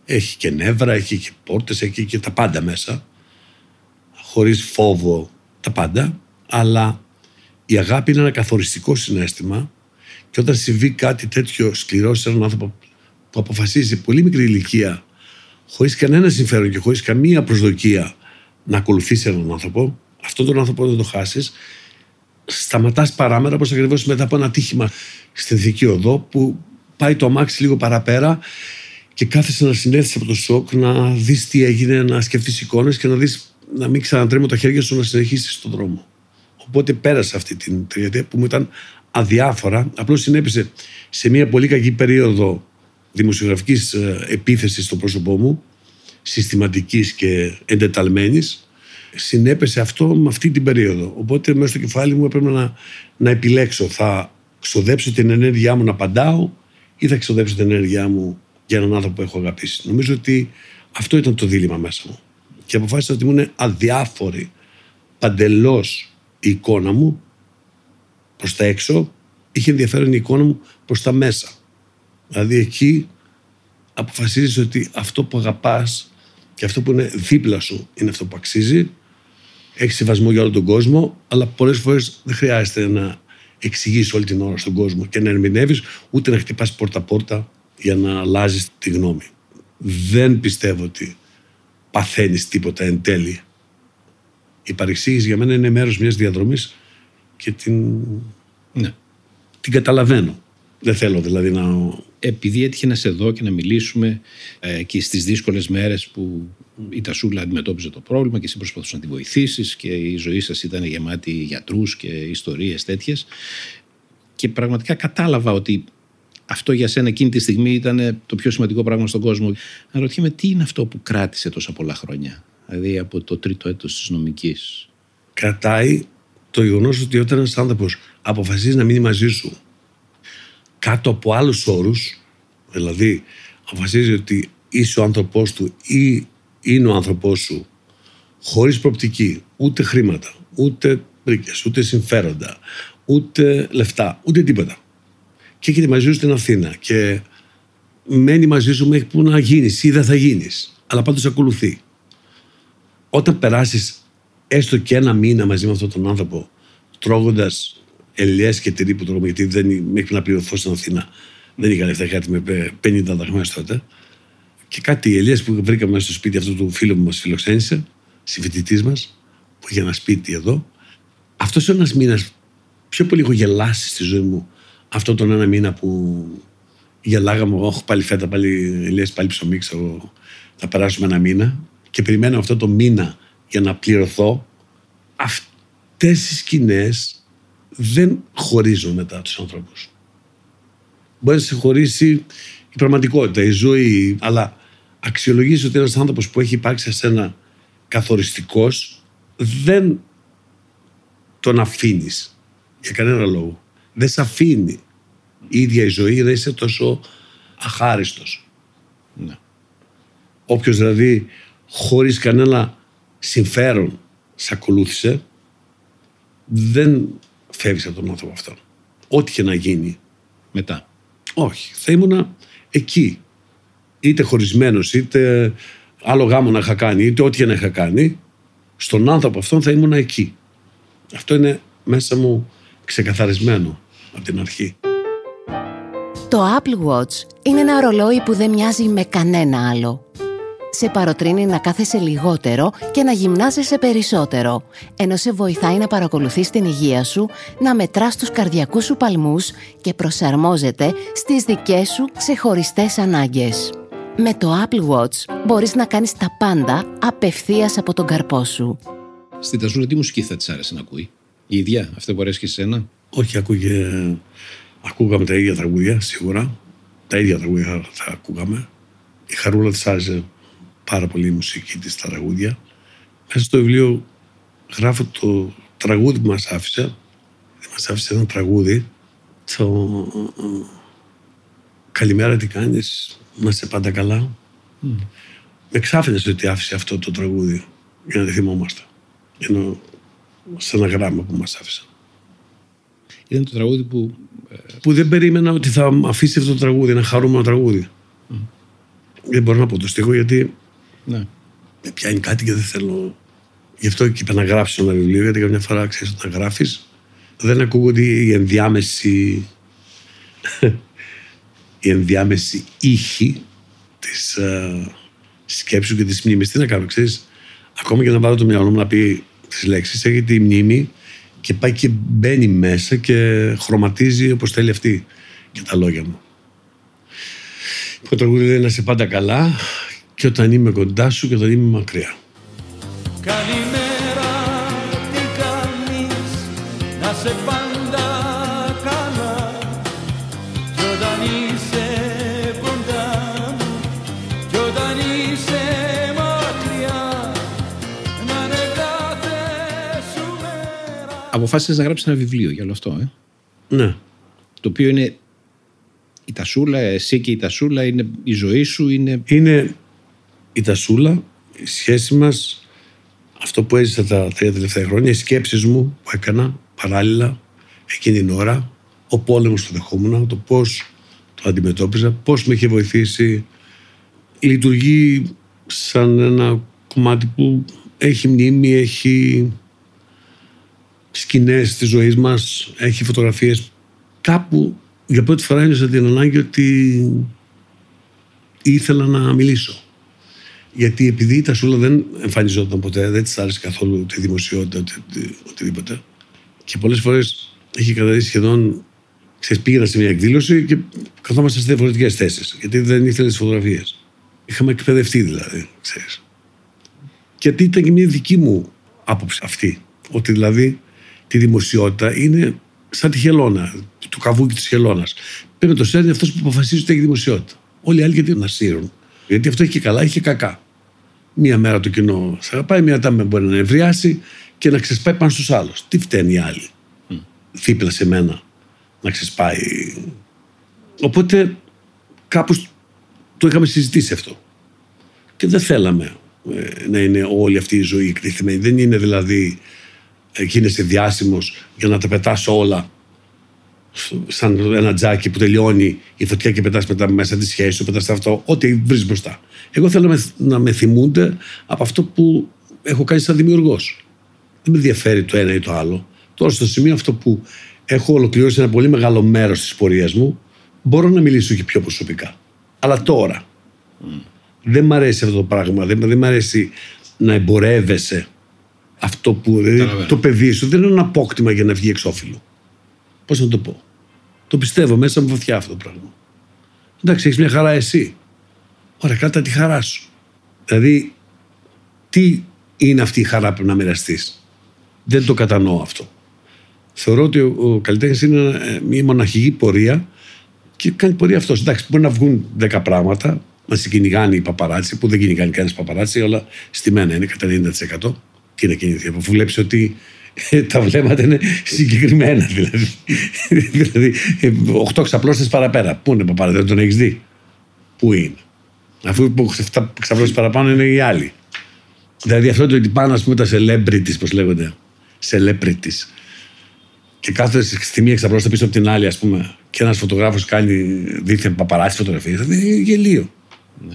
Έχει και νεύρα, έχει και πόρτες, έχει και τα πάντα μέσα. Χωρίς φόβο, τα πάντα. Αλλά η αγάπη είναι ένα καθοριστικό συναίσθημα και όταν συμβεί κάτι τέτοιο σκληρό σε έναν άνθρωπο που αποφασίζει σε πολύ μικρή ηλικία, χωρίς κανένα συμφέρον και χωρίς καμία προσδοκία να ακολουθήσει έναν άνθρωπο, αυτόν τον άνθρωπο δεν το χάσεις, σταματάς παράμερα, όπως ακριβώς μετά από ένα ατύχημα στην Ηθική Οδό που πάει το αμάξι λίγο παραπέρα και κάθεσαι να συνέλθεις από το σοκ, να δεις τι έγινε, να σκεφτείς εικόνες και να δεις να μην ξανατρέμω τα χέρια σου να συνεχίσεις τον δρόμο. Οπότε πέρασα αυτή την τριετία που μου ήταν αδιάφορα. Απλώς συνέπεσε σε μια πολύ κακή περίοδο δημοσιογραφικής επίθεσης στο πρόσωπό μου, συστηματικής και εντεταλμένης. Συνέπεσε αυτό με αυτή την περίοδο. Οπότε μέσα στο κεφάλι μου έπρεπε να επιλέξω. Θα ξοδέψω την ενέργειά μου να απαντάω ή θα ξοδέψω την ενέργειά μου για έναν άνθρωπο που έχω αγαπήσει. Νομίζω ότι αυτό ήταν το δίλημμα μέσα μου. Και αποφάσισα ότι μου είναι αδιάφορη παντελώς η εικόνα μου προς τα έξω. Είχε ενδιαφέρον η εικόνα μου προς τα μέσα. Δηλαδή εκεί αποφασίζεις ότι αυτό που αγαπάς και αυτό που είναι δίπλα σου είναι αυτό που αξίζει. Έχεις σεβασμό για όλο τον κόσμο, αλλά πολλές φορές δεν χρειάζεται να εξηγείς όλη την ώρα στον κόσμο και να ερμηνεύεις, ούτε να χτυπάς πόρτα-πόρτα για να αλλάζεις τη γνώμη. Δεν πιστεύω ότι παθαίνεις τίποτα εν τέλει. Η παρεξήγηση για μένα είναι μέρος μιας διαδρομής και την καταλαβαίνω. Δεν θέλω δηλαδή να... Επειδή έτυχε να σε δω και να μιλήσουμε και στις δύσκολες μέρες που η Τασούλα αντιμετώπιζε το πρόβλημα και εσύ προσπαθούσες να τη βοηθήσεις και η ζωή σας ήταν γεμάτη γιατρούς και ιστορίες τέτοιες, και πραγματικά κατάλαβα ότι αυτό για σένα εκείνη τη στιγμή ήταν το πιο σημαντικό πράγμα στον κόσμο. Αναρωτιέμαι τι είναι αυτό που κράτησε τόσα πολλά χρόνια, δηλαδή από το τρίτο έτος της νομικής. Κρατάει το γεγονός ότι όταν ένας άνθρωπος αποφασίζει να μείνει μαζί σου κάτω από άλλους όρους, δηλαδή αποφασίζει ότι είσαι ο άνθρωπός του ή είναι ο άνθρωπός σου χωρίς προοπτική, ούτε χρήματα, ούτε μπρίκες, ούτε συμφέροντα, ούτε λεφτά, ούτε τίποτα, και έχετε μαζί σου στην Αθήνα και μένει μαζί σου μέχρι που να γίνεις ή δεν θα γίνεις, αλλά πάντως ακολουθεί. Όταν περάσεις έστω και ένα μήνα μαζί με αυτόν τον άνθρωπο, τρώγοντας ελιές και τυρί που τρώγαμε, γιατί μέχρι να πληρωθώ στην Αθήνα δεν είχα λεφτά, κάτι με 50 δραχμές τότε, και κάτι ελιές που βρήκαμε μέσα στο σπίτι αυτού του φίλου που μας φιλοξένησε, συμφοιτητής μας, που είχε ένα σπίτι εδώ. Αυτός ο ένας μήνας, πιο πολύ έχω γελάσει στη ζωή μου αυτόν τον ένα μήνα που γελάγαμε, όχι πάλι φέτα, πάλι ελιές, πάλι ψωμί, ξέρω, θα περάσουμε ένα μήνα και περιμένω αυτό το μήνα για να πληρωθώ. Αυτές οι σκηνές δεν χωρίζουν μετά τους ανθρώπους. Μπορεί να σε χωρίσει η πραγματικότητα, η ζωή, αλλά αξιολογείς ότι ένας άνθρωπος που έχει υπάρξει σε ένα καθοριστικός, δεν τον αφήνεις για κανένα λόγο. Δεν σε αφήνει η ίδια η ζωή να είσαι τόσο αχάριστος. Ναι. Όποιος δηλαδή χωρίς κανένα συμφέρον σε ακολούθησε, δεν φεύγεις από τον άνθρωπο αυτόν. Ό,τι και να γίνει μετά. Όχι, θα ήμουνα εκεί. Είτε χωρισμένος, είτε άλλο γάμο να είχα κάνει, είτε ό,τι και να είχα κάνει, στον άνθρωπο αυτόν θα ήμουνα εκεί. Αυτό είναι μέσα μου ξεκαθαρισμένο από την αρχή. Το Apple Watch είναι ένα ορολόι που δεν μοιάζει με κανένα άλλο. Σε παροτρύνει να κάθεσαι λιγότερο και να γυμνάζεσαι περισσότερο, ενώ σε βοηθάει να παρακολουθείς την υγεία σου, να μετράς τους καρδιακούς σου παλμούς και προσαρμόζεται στις δικές σου ξεχωριστές ανάγκες. Με το Apple Watch μπορείς να κάνεις τα πάντα απευθείας από τον καρπό σου. Στην Τασούλα τι μουσική θα της άρεσε να ακούει? Η ίδια, αυτό που αρέσει και σε σένα? Όχι, ακούγαμε τα ίδια τραγούδια, σίγουρα. Τα ίδια τραγούδια θα ακούγαμε. Η Χαρούλα της άρεσε πάρα πολύ η μουσική της, τα τραγούδια. Μέσα στο βιβλίο γράφω το τραγούδι που μας άφησε. Μας άφησε ένα τραγούδι. Το «Καλημέρα, τι κάνεις, να είσαι πάντα καλά». Με ξάφνισε ότι άφησε αυτό το τραγούδι για να τη θυμόμαστε. Ενώ σε ένα γράμμα που μας άφησε. Ήταν το τραγούδι που δεν περίμενα ότι θα αφήσει αυτό το τραγούδι, ένα χαρούμενο τραγούδι. Δεν μπορώ να πω το στίχο γιατί Ναι. με πιάνει κάτι και δεν θέλω. Γι' αυτό και είπα να γράψω ένα βιβλίο, γιατί καμιά φορά ξέρεις όταν γράφεις δεν ακούγονται η ενδιάμεση ήχη της σκέψου και της μνήμης. Τι να κάνω, ξέρεις, ακόμα και να βάλω το μυαλό μου να πει τις λέξεις, έχει τη μνήμη και πάει και μπαίνει μέσα και χρωματίζει όπως θέλει αυτή και τα λόγια μου. Το τραγούδι λέει να είσαι πάντα καλά και όταν είμαι κοντά σου και όταν είμαι μακριά. Καλημέρα, τι κάνεις, να σε πάντα καλά κι όταν είσαι κοντά μου κι όταν είσαι μακριά να είναι κάθε σου μέρα. Αποφάσισες να γράψεις ένα βιβλίο για όλο αυτό, Ναι. το οποίο είναι η Τασούλα, εσύ και η Τασούλα, είναι η ζωή σου, είναι η Τασούλα, η σχέση μας, αυτό που έζησα τα 3 τελευταία χρόνια, οι σκέψεις μου που έκανα παράλληλα εκείνη την ώρα, ο πόλεμος που δεχόμουν, το πώς το αντιμετώπιζα, πώς με είχε βοηθήσει. Λειτουργεί σαν ένα κομμάτι που έχει μνήμη, έχει σκηνές της ζωής μας, έχει φωτογραφίες. Κάπου για πρώτη φορά ένιωσα την ανάγκη ότι ήθελα να μιλήσω. Γιατί επειδή η Τασούλα δεν εμφανιζόταν ποτέ, δεν της άρεσε καθόλου τη δημοσιότητα, οτιδήποτε. Και πολλές φορές έχει καταδείξει σχεδόν, ξέρεις, πήγαινα σε μια εκδήλωση και καθόμαστε σε διαφορετικές θέσεις. Γιατί δεν ήθελε τις φωτογραφίες. Είχαμε εκπαιδευτεί δηλαδή, ξέρεις. Γιατί ήταν και μια δική μου άποψη αυτή. Ότι δηλαδή τη δημοσιότητα είναι σαν τη χελώνα, το καβούκι της χελώνας. Πρέπει να το σέρνει αυτός που αποφασίζει ότι έχει δημοσιότητα. Όλοι οι άλλοι γιατί να σύρουν. Γιατί αυτό έχει και καλά, έχει και κακά. Μία μέρα το κοινό σε αγαπάει, μία τάμα μπορεί να νευριάσει και να ξεσπάει πάνω στους άλλους. Τι φταίνει οι άλλοι δίπλα σε μένα να ξεσπάει. Οπότε κάπως το είχαμε συζητήσει αυτό. Και δεν θέλαμε να είναι όλη αυτή η ζωή εκτεθειμένη. Δεν είναι δηλαδή γίνεσαι διάσημος για να τα πετάς όλα σαν ένα τζάκι που τελειώνει η φωτιά και πετάς μετά μέσα τη σχέση σου, πετάς αυτό, ό,τι βρεις μπροστά. Εγώ θέλω να με θυμούνται από αυτό που έχω κάνει σαν δημιουργός. Δεν με ενδιαφέρει το ένα ή το άλλο. Τώρα στο σημείο αυτό που έχω ολοκληρώσει ένα πολύ μεγάλο μέρος της πορείας μου, μπορώ να μιλήσω και πιο προσωπικά. Αλλά τώρα δεν μ' αρέσει αυτό το πράγμα. Δεν μ' αρέσει να εμπορεύεσαι αυτό που. Το παιδί σου δεν είναι ένα απόκτημα για να βγει εξώφυλλο. Πώς να το πω. Το πιστεύω μέσα μου βαθιά αυτό το πράγμα. Εντάξει, έχεις μια χαρά εσύ. Ωραία, κράτα τη χαρά σου. Δηλαδή, τι είναι αυτή η χαρά που να μοιραστείς. Δεν το κατανοώ αυτό. Θεωρώ ότι ο καλλιτέχνης είναι μια μοναχική πορεία και κάνει πορεία αυτός. Εντάξει, μπορεί να βγουν 10 πράγματα, να σε κυνηγάνε οι παπαράτσι, που δεν κυνηγάνε κανένας παπαράτσι, όλα στημένα είναι κατά 90%. Τι είναι κυνηγή, αφού βλέπεις ότι τα βλέμματα είναι συγκεκριμένα δηλαδή. Δηλαδή 8 ξαπλώσεις παραπέρα. Πού είναι παπαράτσι, δεν τον έχεις δει. Πού είναι. Αφού 7 ξαπλώσεις παραπάνω είναι οι άλλοι. Δηλαδή αυτό το ότι πάνε ας πούμε τα celebrities, πώς λέγονται. Celebrities. Και κάθεσαι στη μία εξαπλώστε πίσω από την άλλη, ας πούμε, και ένας φωτογράφος κάνει δίθεν παπαράτσι φωτογραφίες. Είναι γελίο. Ναι.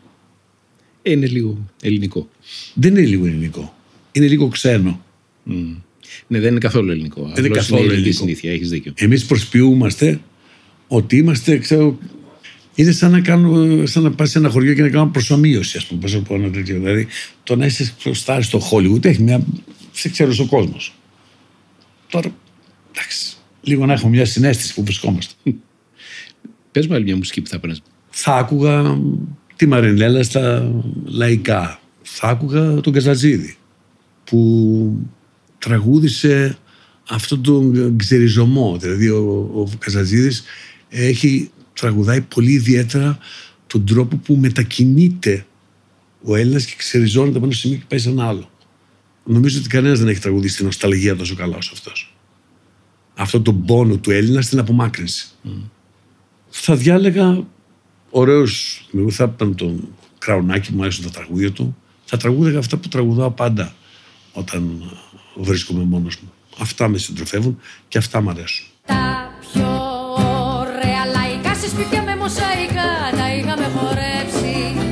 Είναι λίγο ελληνικό. Δεν είναι λίγο ελληνικό. Είναι λίγο ξένο. Ναι, δεν είναι καθόλου ελληνικό. Δεν είναι καθόλου ελληνικό. Συνήθεια, έχεις δίκιο. Εμείς προσποιούμαστε ότι είμαστε, ξέρω, είναι σαν να πας σε ένα χωριό και να κάνω προσομοίωση, ας πούμε. Πώς να πω ένα τέτοιο. Δηλαδή, το να είσαι στάρι στο Hollywood έχει μια. Σε ξέρεις ο κόσμος. Τώρα, εντάξει, λίγο να έχουμε μια συναίσθηση που βρισκόμαστε. Πες μου άλλη μια μουσική που θα έπαιρνες. Θα άκουγα τη Μαρινέλα στα λαϊκά. Θα άκουγα τον Καζατζίδη που τραγούδισε αυτόν τον ξεριζωμό. Δηλαδή ο Καζατζίδης τραγουδάει πολύ ιδιαίτερα τον τρόπο που μετακινείται ο Έλληνας και ξεριζώνεται από ένα σημείο και πάει σε ένα άλλο. Νομίζω ότι κανένας δεν έχει τραγουδίσει την νοσταλγία τόσο καλά όσο αυτός. Αυτό τον πόνο του Έλληνα στην απομάκρυνση. Θα διάλεγα ωραίους, θα έπαιρνα τον Κραουνάκη, μου άρεσαν τα τραγούδια του. Θα τραγούδαγα αυτά που τραγουδάω πάντα όταν βρίσκομαι μόνος μου. Αυτά με συντροφεύουν και αυτά μου αρέσουν. Τα πιο ωραία λαϊκά σε σπίτια με μοσαϊκά τα είχαμε χορέψει.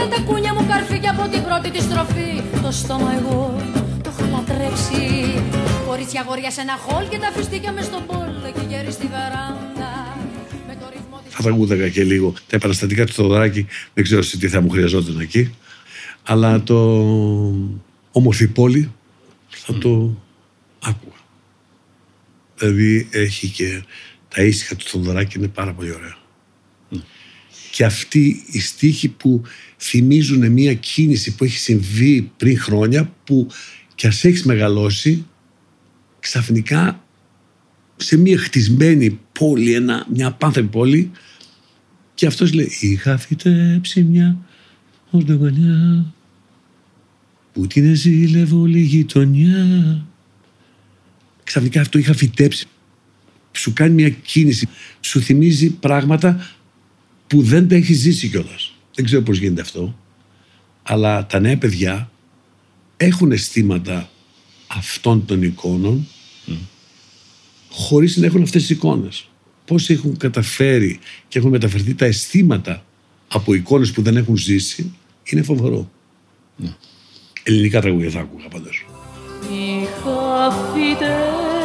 Είδα τα κούνια μου καρφί από την πρώτη τη στροφή. Το στόμα εγώ το είχα λατρέψει. Κορίτσια αγόρια σε ένα χολ και τα φιστίκια μες στον πόλ και γέρι στη βεράντα. Θα τραγούδαγα και λίγο τα επαναστατικά του Θοδωράκη, δεν ξέρω τι θα μου χρειαζόταν εκεί. Αλλά το όμορφη πόλη θα το άκουγα. Δηλαδή έχει και τα ήσυχα του Θοδωράκη, είναι πάρα πολύ ωραία. Και αυτοί οι στίχοι που θυμίζουν μια κίνηση που έχει συμβεί πριν χρόνια, που κι ας έχεις μεγαλώσει, ξαφνικά σε μια χτισμένη πόλη, μια απάνθρωπη πόλη, και αυτός λέει είχα φυτέψει μια ορτογονιά που την ζήλευε όλη η γειτονιά. Ξαφνικά αυτό είχα φυτέψει σου κάνει μια κίνηση, σου θυμίζει πράγματα που δεν τα έχεις ζήσει κιόλας. Δεν ξέρω πώς γίνεται αυτό, αλλά τα νέα παιδιά έχουν αισθήματα αυτών των εικόνων χωρίς να έχουν αυτές τις εικόνες. Πώς έχουν καταφέρει και έχουν μεταφερθεί τα αισθήματα από εικόνες που δεν έχουν ζήσει, είναι φοβερό. Ελληνικά τραγούδια θα άκουγα πάντως. Είχα φυτέψει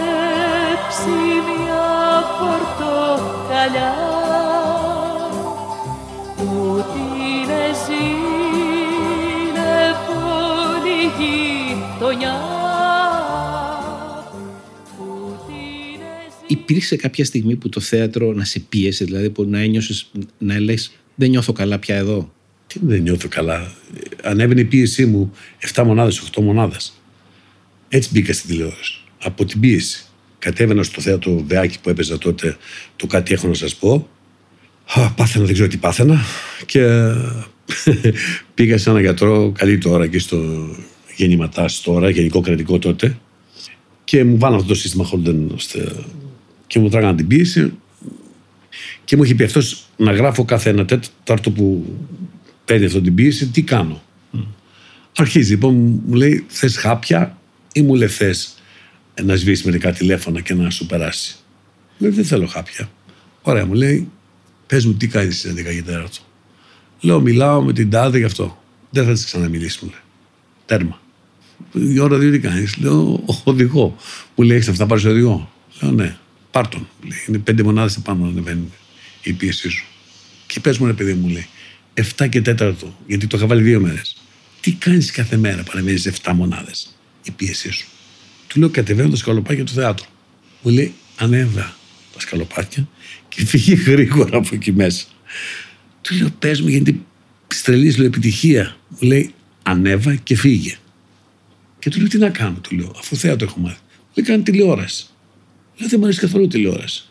μια πορτοκαλιά που την ζήλευε όλη η γειτονιά. Υπήρξε κάποια στιγμή που το θέατρο να σε πίεσε, δηλαδή που να ένιωσες, να λες δεν νιώθω καλά πια εδώ? Τι δεν νιώθω καλά? Ανέβαινε η πίεσή μου 7 μονάδες, 8 μονάδες. Έτσι μπήκα στην τηλεόραση. Από την πίεση. Κατέβαινα στο θέατρο Βεάκη που έπαιζα τότε το Κάτι έχω να σας πω. Πάθαινα, δεν ξέρω τι πάθαινα. Και πήγα σε έναν γιατρό, καλή τώρα, και στο γεννηματάς τώρα, γενικό κρατικό τότε. Και μου βάλανε αυτό το σύστημα Holden και μου τράγανε την πίεση. Και μου είχε πει αυτός να γράφω κάθε ένα τέταρτο που παίρνει αυτή την πίεση, τι κάνω. Αρχίζει λοιπόν, μου λέει, θες χάπια ή μου λέει θες να σβήσεις μερικά τηλέφωνα και να σου περάσει? Μου λέει, δεν θέλω χάπια. Ωραία, μου λέει, πες μου τι κάνεις στις 11 και 4. Λέω, μιλάω με την τάδε γι' αυτό. Δεν θα της ξαναμιλήσει, μου λέει. Τέρμα. Η ώρα 2 τι κάνεις? Λέω, οδηγό. Μου λέει, έχεις αυτά, πάρεις οδηγό? Λέω, ναι, πάρ' τον. Είναι 5 μονάδες επάνω να ανεβαίνει η πίεσή σου. Και πες μου, ρε παιδί, μου λέει, 7 και 4, γιατί το είχα βάλει 2 μέρες. Τι κάνεις κάθε μέρα που ανεβαίνεις 7 μονάδες η πίεσή σου? Του λέω, κατεβαίνω τα σκαλοπάτια του θεάτρου. Μου λέει, ανέβα τα σκαλοπάτια και φύγει γρήγορα από εκεί μέσα. Του λέω, πες μου, γιατί στρελής, λέω, επιτυχία. Μου λέει, ανέβα και φύγε. Και του λέω, τι να κάνω, του λέω, αφού θέατρο έχω μάθει. Μου λέει, κάνει τηλεόραση. Λέω, δεν μου αρέσει καθόλου τηλεόραση.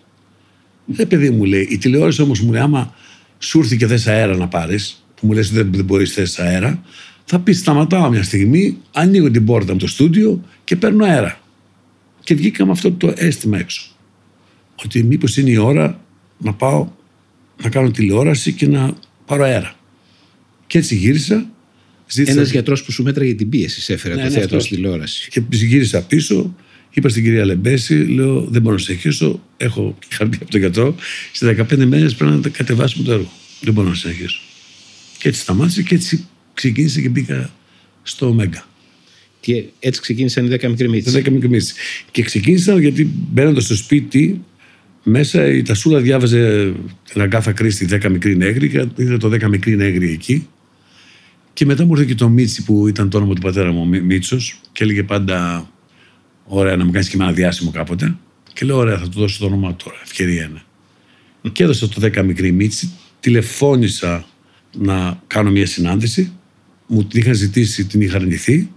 Παιδί μου, λέει, η τηλεόραση όμως, μου λέει, άμα σου έρθει και θες αέρα να πάρεις, που μου λες δεν μπορείς θες αέρα, θα πεις, σταματάω μια στιγμή, ανοίγω την πόρτα από το στούντιο και παίρνω αέρα. Και βγήκα με αυτό το αίσθημα έξω. Ότι μήπως είναι η ώρα να πάω να κάνω τηλεόραση και να πάρω αέρα. Και έτσι γύρισα. Ένας γιατρός που σου μέτραγε την πίεση, σε έφερε το θέατρο στη τηλεόραση. Και γύρισα πίσω, είπα στην κυρία Λεμπέση, λέω, δεν μπορώ να συνεχίσω. Έχω χαρτί από τον γιατρό. Σε 15 μέρες πρέπει να κατεβάσουμε το έργο. Δεν μπορώ να συνεχίσω. Και έτσι σταμάτησε και έτσι ξεκίνησε και μπήκα στο Μέγκα. Και έτσι ξεκίνησαν οι 10 μικροί μίτσες. 10 μικροί μίτσες. Και ξεκίνησαν γιατί μπαίνοντας στο σπίτι, μέσα η Τασούλα διάβαζε την Αγκάθα Κρίστη 10 μικροί νέγροι και είδα το 10 μικροί νέγροι εκεί. Και μετά μου ήρθε και το Μίτσι που ήταν το όνομα του πατέρα μου, Μίτσος, και έλεγε πάντα, ωραία, να μου κάνεις και ένα διάσημο κάποτε. Και λέω, ωραία, θα του δώσω το όνομα τώρα, ευκαιρία είναι. Και έδωσα το 10 μικροί Μίτσι, τηλεφώνησα να κάνω μια συνάντηση, μου την είχαν ζητήσει, την είχα αρνηθεί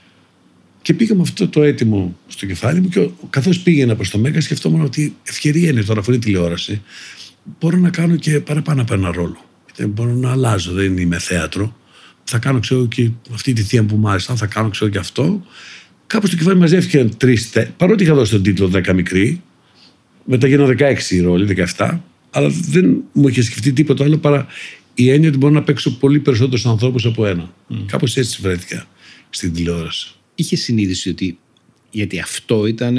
και πήγα με αυτό το έτοιμο στο κεφάλι μου και καθώς πήγαινα προς το Μέγκα σκεφτόμουν ότι ευκαιρία είναι τώρα, αφού είναι τηλεόραση, μπορώ να κάνω και παραπάνω από ένα ρόλο. Μπορώ να αλλάζω, δεν είμαι θέατρο. Θα κάνω, ξέρω, και αυτή τη θεία που μου άρεσε, θα κάνω, ξέρω, και αυτό. Κάπου στο κεφάλι μαζεύτηκαν 3, παρότι είχα δώσει τον τίτλο 10 μικροί, μετά γίνανε 16 ρόλοι, 17, αλλά δεν μου είχε σκεφτεί τίποτα άλλο παρά η έννοια ότι μπορώ να παίξω πολύ περισσότερους ανθρώπους από ένα. Κάπως έτσι βρέθηκα στην τηλεόραση. Είχε συνείδηση ότι, γιατί αυτό ήταν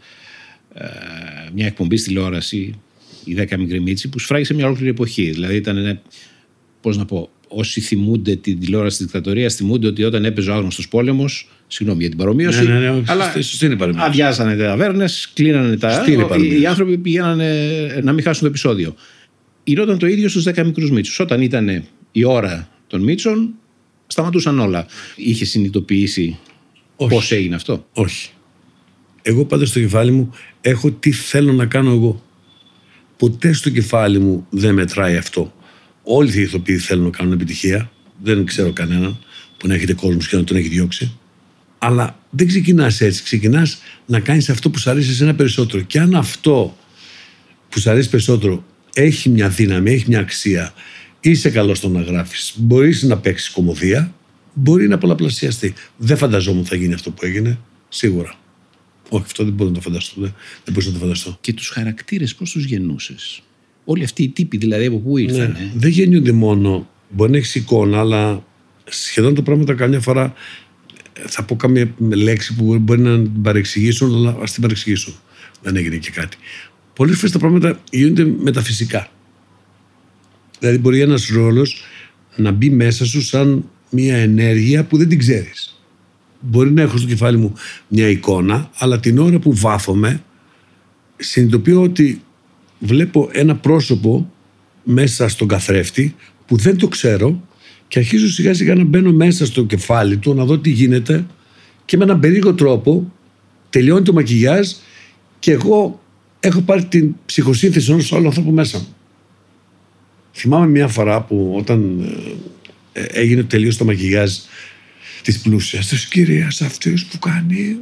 μια εκπομπή στη τηλεόραση, η 10 μικροί μίτσοι, που σφράγισε μια ολόκληρη εποχή. Δηλαδή ήταν, πώς να πω, όσοι θυμούνται την τηλεόραση της δικτατορίας, θυμούνται ότι όταν έπαιζε ο Άγνωστος Πόλεμος, συγγνώμη για την παρομοίωση, αλλά αδειάζανε τα ταβέρνες, κλείνανε τα. Οι άνθρωποι πήγαιναν να μην χάσουν το επεισόδιο. Γινόταν το ίδιο στους 10 μικρούς Μίτσους. Όταν ήταν η ώρα των Μίτσων, σταματούσαν όλα. Είχε συνειδητοποιήσει πώς έγινε αυτό? Όχι. Εγώ πάντα στο κεφάλι μου έχω τι θέλω να κάνω εγώ. Ποτέ στο κεφάλι μου δεν μετράει αυτό. Όλοι οι ηθοποιοί θέλουν να κάνουν επιτυχία. Δεν ξέρω κανέναν που να έχετε κόσμο και να τον έχει διώξει. Αλλά δεν ξεκινάς έτσι. Ξεκινάς να κάνεις αυτό που σου αρέσει εσένα περισσότερο. Και αν αυτό που σου αρέσει περισσότερο έχει μια δύναμη, έχει μια αξία, είσαι καλός στο να γράφεις, μπορείς να παίξεις κωμωδία, μπορεί να πολλαπλασιαστεί. Δεν φανταζόμουν θα γίνει αυτό που έγινε, σίγουρα. Όχι, αυτό δεν μπορώ να το φανταστώ. Δεν μπορούσα να το φανταστώ. Και τους χαρακτήρες πώς τους γεννούσες? Όλοι αυτοί οι τύποι δηλαδή από πού ήρθαν? Ναι, δεν γεννιούνται μόνο. Μπορεί να έχεις εικόνα, αλλά σχεδόν τα πράγματα καμιά φορά θα πω καμία λέξη που μπορεί να την παρεξηγήσουν, αλλά ας την παρεξηγήσουν. Δεν έγινε και κάτι. Πολλές φορές τα πράγματα γίνονται μεταφυσικά. Δηλαδή μπορεί ένας ρόλος να μπει μέσα σου σαν μια ενέργεια που δεν την ξέρεις. Μπορεί να έχω στο κεφάλι μου μια εικόνα, αλλά την ώρα που βάφομαι συνειδητοποιώ ότι βλέπω ένα πρόσωπο μέσα στον καθρέφτη που δεν το ξέρω και αρχίζω σιγά σιγά να μπαίνω μέσα στο κεφάλι του, να δω τι γίνεται, και με έναν περίεργο τρόπο τελειώνει το μακιγιάζ και εγώ έχω πάρει την ψυχοσύνθεση ενός άλλου ανθρώπου μέσα μου. Θυμάμαι μια φορά που όταν έγινε τελείως το μακιγιάζ της πλούσιας, της κυρίας αυτής που κάνει,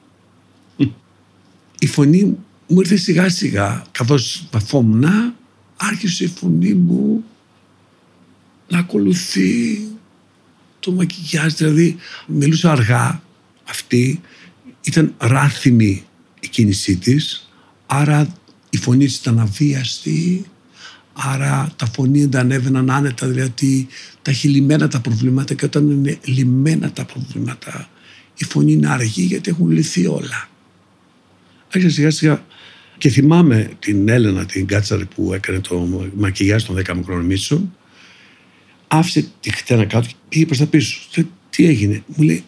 η φωνή μου ήρθε σιγά σιγά, καθώς βαφόμουν, άρχισε η φωνή μου να ακολουθεί το μακιγιάζ. Δηλαδή μιλούσε αργά, αυτή ήταν ράθιμη η κίνησή της, άρα η φωνή της ήταν αβίαστη, άρα τα φωνή τα ανέβαιναν άνετα, δηλαδή τα έχει λυμμένα τα προβλήματα, και όταν είναι λυμμένα τα προβλήματα η φωνή είναι αργή γιατί έχουν λυθεί όλα. Άρχισα σιγά σιγά και θυμάμαι την Έλενα, την Κάτσαρη που έκανε το μακιγιάζ των 10 μικρών Μίτσων, άφησε τη χτένα κάτω και πήγε προς τα πίσω. Τι έγινε? Μου λέει,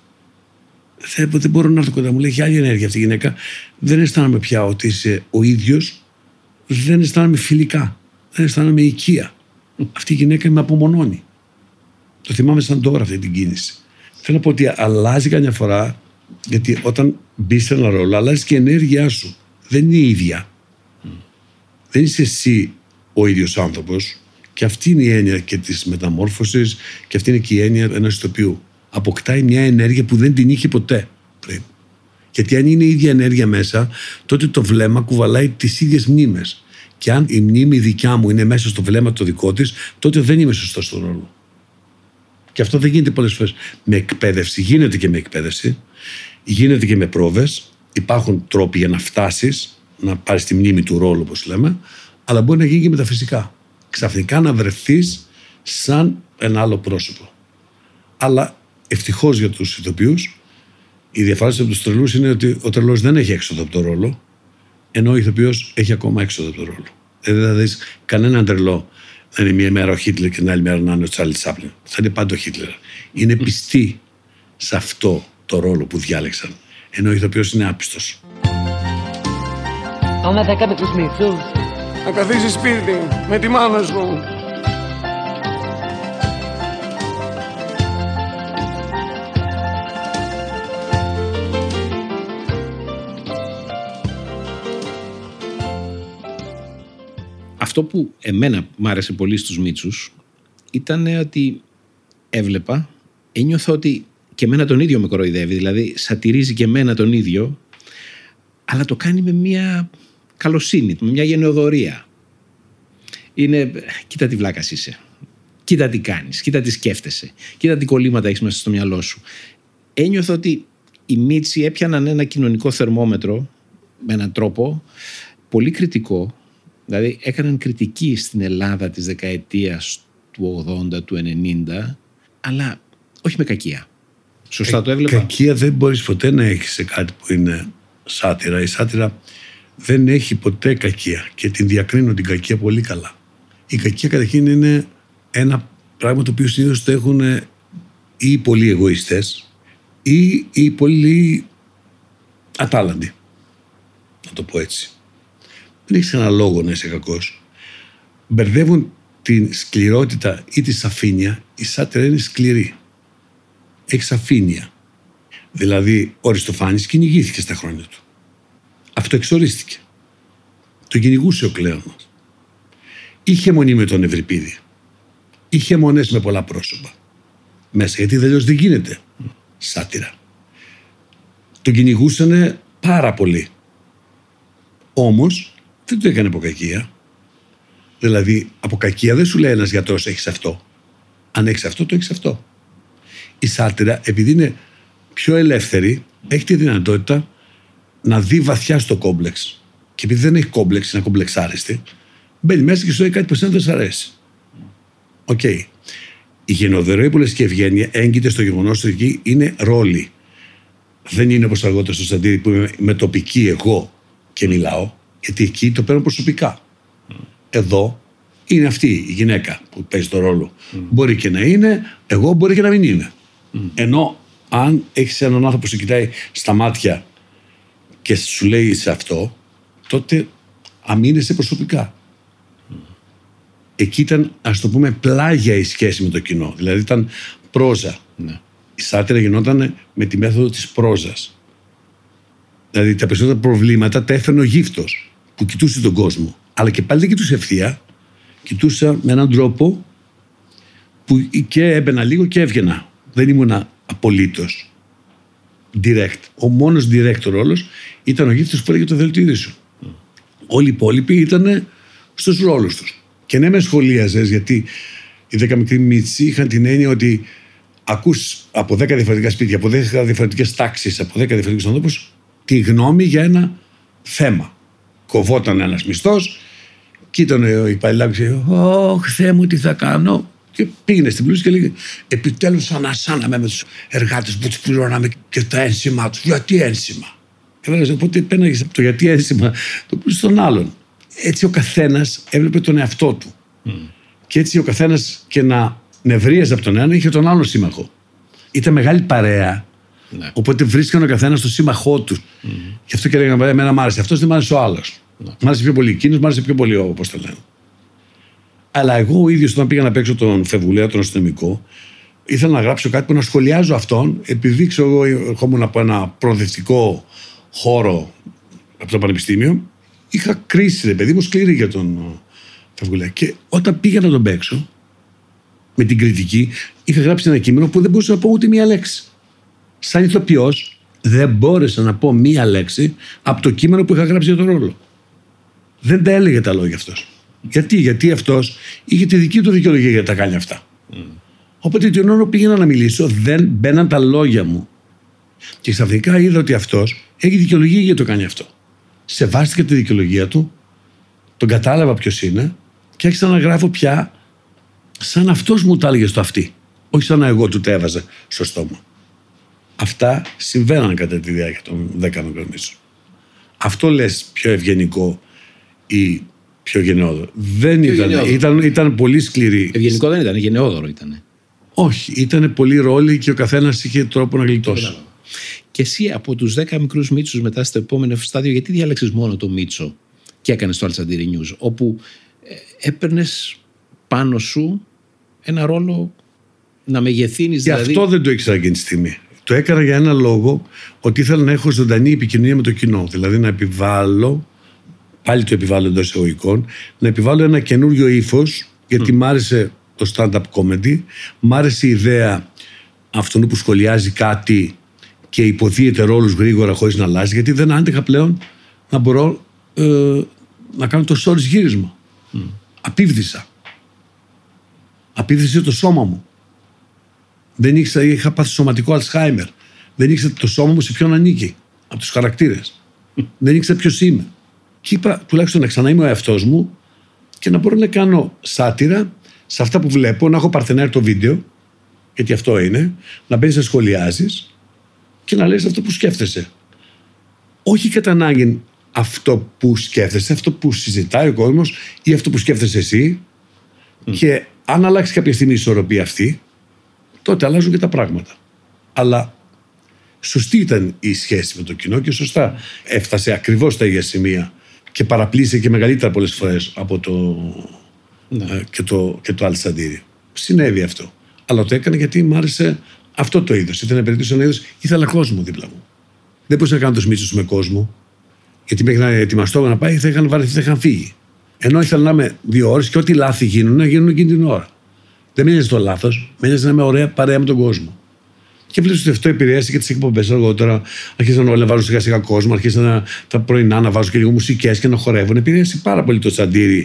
δεν μπορώ να έρθω κοντά. Μου λέει, έχει άλλη ενέργεια αυτή η γυναίκα. Δεν αισθάνομαι πια ότι είσαι ο ίδιος, δεν αισθάνομαι φιλικά, δεν αισθάνομαι οικία. Αυτή η γυναίκα με απομονώνει. Το θυμάμαι σαν τώρα αυτή την κίνηση. Θέλω να πω ότι αλλάζει καμιά φορά, γιατί όταν μπεις σε ένα ρόλο, αλλάζει και η ενέργειά σου. Δεν είναι η ίδια. Δεν είσαι εσύ ο ίδιος άνθρωπος. Και αυτή είναι η έννοια και της μεταμόρφωσης, και αυτή είναι και η έννοια ενός ηθοποιού. Αποκτάει μια ενέργεια που δεν την είχε ποτέ πριν. Γιατί αν είναι η ίδια ενέργεια μέσα, τότε το βλέμμα κουβαλάει τις ίδιες μνήμες. Και αν η μνήμη δικιά μου είναι μέσα στο βλέμμα το δικό της, τότε δεν είμαι σωστός στον ρόλο. Και αυτό δεν γίνεται πολλές φορές με εκπαίδευση. Γίνεται και με εκπαίδευση, γίνεται και με πρόβες. Υπάρχουν τρόποι για να φτάσεις, να πάρεις τη μνήμη του ρόλου, όπως λέμε, αλλά μπορεί να γίνει και μεταφυσικά. Ξαφνικά να βρεθείς σαν ένα άλλο πρόσωπο. Αλλά ευτυχώς για τους ηθοποιούς, η διαφορά από τους τρελούς είναι ότι ο τρελός δεν έχει έξοδο από το ρόλο, ενώ ο ηθοποιός έχει ακόμα έξοδο από το ρόλο. Δηλαδή θα δεις κανέναν τρελό να είναι μία μέρα ο Χίτλερ και την άλλη μέρα να είναι ο Τσάρλι Τσάπλιν. Θα είναι πάντα ο Χίτλερ. Είναι πιστοί σε αυτό το ρόλο που διάλεξαν, ενώ ο ηθοποιός είναι άπιστος. Πάμε 10 μικρούς Μίτσους. Να καθίσεις σπίτι με τη μάνα σου. Αυτό που εμένα μ' άρεσε πολύ στους Μίτσους ήταν ότι έβλεπα, ένιωθα ότι και εμένα τον ίδιο με κοροϊδεύει, δηλαδή σατυρίζει και εμένα τον ίδιο, αλλά το κάνει με μια καλοσύνη, με μια γενεοδορία. Είναι, κοίτα τι βλάκας είσαι, κοίτα τι κάνεις, κοίτα τι σκέφτεσαι, κοίτα τι κολλήματα έχεις μέσα στο μυαλό σου. Ένιωθα ότι οι Μίτσοι έπιαναν ένα κοινωνικό θερμόμετρο με έναν τρόπο πολύ κριτικό. Δηλαδή έκαναν κριτική στην Ελλάδα της δεκαετίας του 80, του 90, αλλά όχι με κακία. Σωστά το έβλεπα? Κακία δεν μπορείς ποτέ να έχεις σε κάτι που είναι σάτυρα. Η σάτυρα δεν έχει ποτέ κακία και την διακρίνω την κακία πολύ καλά. Η κακία καταρχήν είναι ένα Πράγμα το οποίο συνήθως το έχουν ή οι πολύ εγωιστές ή οι πολύ ατάλλαντοι. Να το πω έτσι. Δεν έχεις κανένα λόγο να είσαι κακός. Μπερδεύουν την σκληρότητα ή τη σαφήνεια. Η σάτυρα είναι σκληρή. Έχει σαφήνεια. Δηλαδή, ο Αριστοφάνης κυνηγήθηκε στα χρόνια του. Αυτό εξορίστηκε. Το κυνηγούσε ο Κλέονας. Είχε μονή με τον Ευρυπίδη. Είχε μονές με πολλά πρόσωπα μέσα, γιατί αλλιώς δεν γίνεται σάτυρα. Τον κυνηγούσανε πάρα πολύ. Όμως δεν το έκανε από κακία. Δηλαδή, από κακία δεν σου λέει ένας γιατρός έχεις αυτό. Αν έχεις αυτό, το έχεις αυτό. Η σάτυρα, επειδή είναι πιο ελεύθερη, έχει τη δυνατότητα να δει βαθιά στο κόμπλεξ. Και επειδή δεν έχει κόμπλεξ, είναι κομπλεξάριστη, μπαίνει μέσα και σου λέει κάτι που εσένα δεν σ' αρέσει. Οκ. Η γενοδορία και ευγένεια έγκυται στο γεγονός ότι εκεί είναι ρόλοι. Δεν είναι όπως αργότερα στο Σαντήρι που είμαι με τοπική εγώ και μιλάω, γιατί εκεί το παίρνω προσωπικά. Εδώ είναι αυτή η γυναίκα που παίζει το ρόλο. Μπορεί και να είναι εγώ, μπορεί και να μην είναι. Ενώ αν έχεις έναν άνθρωπο που σε κοιτάει στα μάτια και σου λέει σε αυτό, τότε αμήνεσαι προσωπικά. Εκεί ήταν, ας το πούμε, πλάγια η σχέση με το κοινό. Δηλαδή ήταν πρόζα. Ναι. Η σάτυρα γινόταν με τη μέθοδο της πρόζας. Δηλαδή τα περισσότερα προβλήματα τα έφερνε ο γύφτος που κοιτούσε τον κόσμο. Αλλά και πάλι δεν κοιτούσε ευθεία. Κοιτούσα με έναν τρόπο που και έμπαινα λίγο και έβγαινα. Δεν ήμουνα απολύτως direct. Ο μόνος direct ρόλος ήταν ο γύφτος που έλεγε το δελτίο σου. Όλοι οι υπόλοιποι ήταν στους ρόλους τους. Και ναι, με σχολίαζες, γιατί οι 10 μικροί μίτσοι είχαν την έννοια ότι ακούς από 10 διαφορετικά σπίτια, από 10 διαφορετικές τάξεις, από 10 διαφορετικούς ανθρώπους, τη γνώμη για ένα θέμα. Κοβόταν ένας μισθός, κοίτανε ο υπαλληλάκος και λέει: «Ωχ, Θεέ μου, τι θα κάνω». Και πήγαινε στην πλούση και λέγε: «Επιτέλους ανασάναμε με τους εργάτες που τους πληρώναμε και τα ένσημα τους». Γιατί ένσημα? Οπότε πέναγες από το γιατί ένσημα το πλούση στον άλλον. Έτσι ο καθένας έβλεπε τον εαυτό του. Και έτσι ο καθένας και να νευρίαζε από τον έναν είχε τον άλλον σύμμαχο. Ήταν μεγάλη παρέα. Ναι. Οπότε βρίσκαν ο καθένας τον σύμμαχό του. Γι' αυτό και λέγανε: εμένα μ' άρεσε αυτός, δεν μ' άρεσε ο άλλος. Ναι. Μ' άρεσε πιο πολύ εκείνος, μ' άρεσε πιο πολύ όπως το λένε. Αλλά εγώ ο ίδιος, όταν πήγα να παίξω τον Φεβουλέα, τον αστυνομικό, ήθελα να γράψω κάτι που να σχολιάζω αυτόν, επειδή ξέρω εγώ ερχόμουν από ένα προοδευτικό χώρο από το πανεπιστήμιο. Είχα κρίση, ρε παιδί μου, σκληρή για τον Φεβουλέα. Και όταν πήγα να τον παίξω, με την κριτική, είχα γράψει ένα κείμενο που δεν μπορούσα να πω ούτε μία λέξη. Σαν ηθοποιός, δεν μπόρεσα να πω μία λέξη από το κείμενο που είχα γράψει για τον ρόλο. Δεν τα έλεγε τα λόγια αυτός. Γιατί αυτός είχε τη δική του δικαιολογία για να τα κάνει αυτά. Οπότε την ώρα πήγαινα να μιλήσω, δεν μπαίναν τα λόγια μου. Και ξαφνικά είδα ότι αυτός έχει δικαιολογία για το κάνει αυτό. Σεβάστηκα τη δικαιολογία του, τον κατάλαβα ποιος είναι και άρχισα να γράφω πια σαν αυτός μου τα έλεγε στο αυτί. Όχι σαν να εγώ του τα έβαζα στο στόμα. Αυτά συμβαίναν κατά τη διάρκεια των 10 μικρομίσων. Αυτό λες πιο ευγενικό ή πιο γενναιόδωρο? Δεν ήταν πολύ σκληρή. Ευγενικό δεν ήταν, γενναιόδωρο ήταν. Όχι, ήταν πολύ ρόλοι και ο καθένας είχε τρόπο να γλιτώσει. Και εσύ από τους 10 μικρούς Μίτσους μετά στο επόμενο στάδιο, γιατί διάλεξες μόνο το Μίτσο και έκανες το Αλεξανδρίνι News, όπου έπαιρνες πάνω σου ένα ρόλο να μεγεθύνεις? Και αυτό δεν το ήξερα εκείνη τη στιγμή. Το έκανα για ένα λόγο, ότι ήθελα να έχω ζωντανή επικοινωνία με το κοινό. Δηλαδή να επιβάλλω, πάλι το επιβάλλω εντός εισαγωγικών, να επιβάλλω ένα καινούριο ύφος, γιατί μ' άρεσε το stand-up comedy, μ' άρεσε η ιδέα αυτού που σχολιάζει κάτι και υποδίεται ρόλους γρήγορα χωρίς να αλλάζει, γιατί δεν άντεχα πλέον να μπορώ να κάνω το stories γύρισμα. Απίβδησα. Απίβδησε το σώμα μου. Δεν ήξερα, είχα πάθει σωματικό Αλτσχάιμερ. Δεν ήξερα το σώμα μου σε ποιον ανήκει από τους χαρακτήρες. Δεν ήξερα ποιος είμαι. Και είπα τουλάχιστον να ξαναείμαι ο εαυτός μου και να μπορώ να κάνω σάτυρα σε αυτά που βλέπω, να έχω παρτενέρ το βίντεο, γιατί αυτό είναι, να μπαίνεις να σχολιάζεις και να λες αυτό που σκέφτεσαι. Όχι κατά ανάγκη αυτό που σκέφτεσαι, αυτό που συζητάει ο κόσμος ή αυτό που σκέφτεσαι εσύ. Και Αν αλλάξει κάποια στιγμή η ισορροπία αυτή, τότε αλλάζουν και τα πράγματα. Αλλά σωστή ήταν η σχέση με το κοινό και σωστά έφτασε ακριβώς στα ίδια σημεία και παραπλήσε και μεγαλύτερα πολλές φορές από και το Αλτσαντήρι. Συνέβη αυτό. Αλλά το έκανε γιατί μου άρεσε αυτό το είδος. Ήθελα να περιτήσω ένα είδος, ήθελα κόσμο δίπλα μου. Δεν μπορούσα να κάνω το Σμίτσος με κόσμο, γιατί μέχρι να ετοιμαστώ να πάει θα είχαν βαρεθεί, θα είχαν φύγει. Ενώ ήθελα να είμαι 2 ώρες και ό,τι λάθη γίνουν, να γίνουν εκείνη την ώρα. Δεν με νοιάζει το λάθος, με νοιάζει να είμαι ωραία παρέα με τον κόσμο. Και βλέπω ότι αυτό επηρέασε και τις εκπομπές αργότερα. Αρχίσαν όλοι να βάζουν σιγά σιγά κόσμο, αρχίσαν τα πρωινά να βάζουν και λίγο μουσικές και να χορεύουν. Επηρέασε πάρα πολύ το Τσαντήρι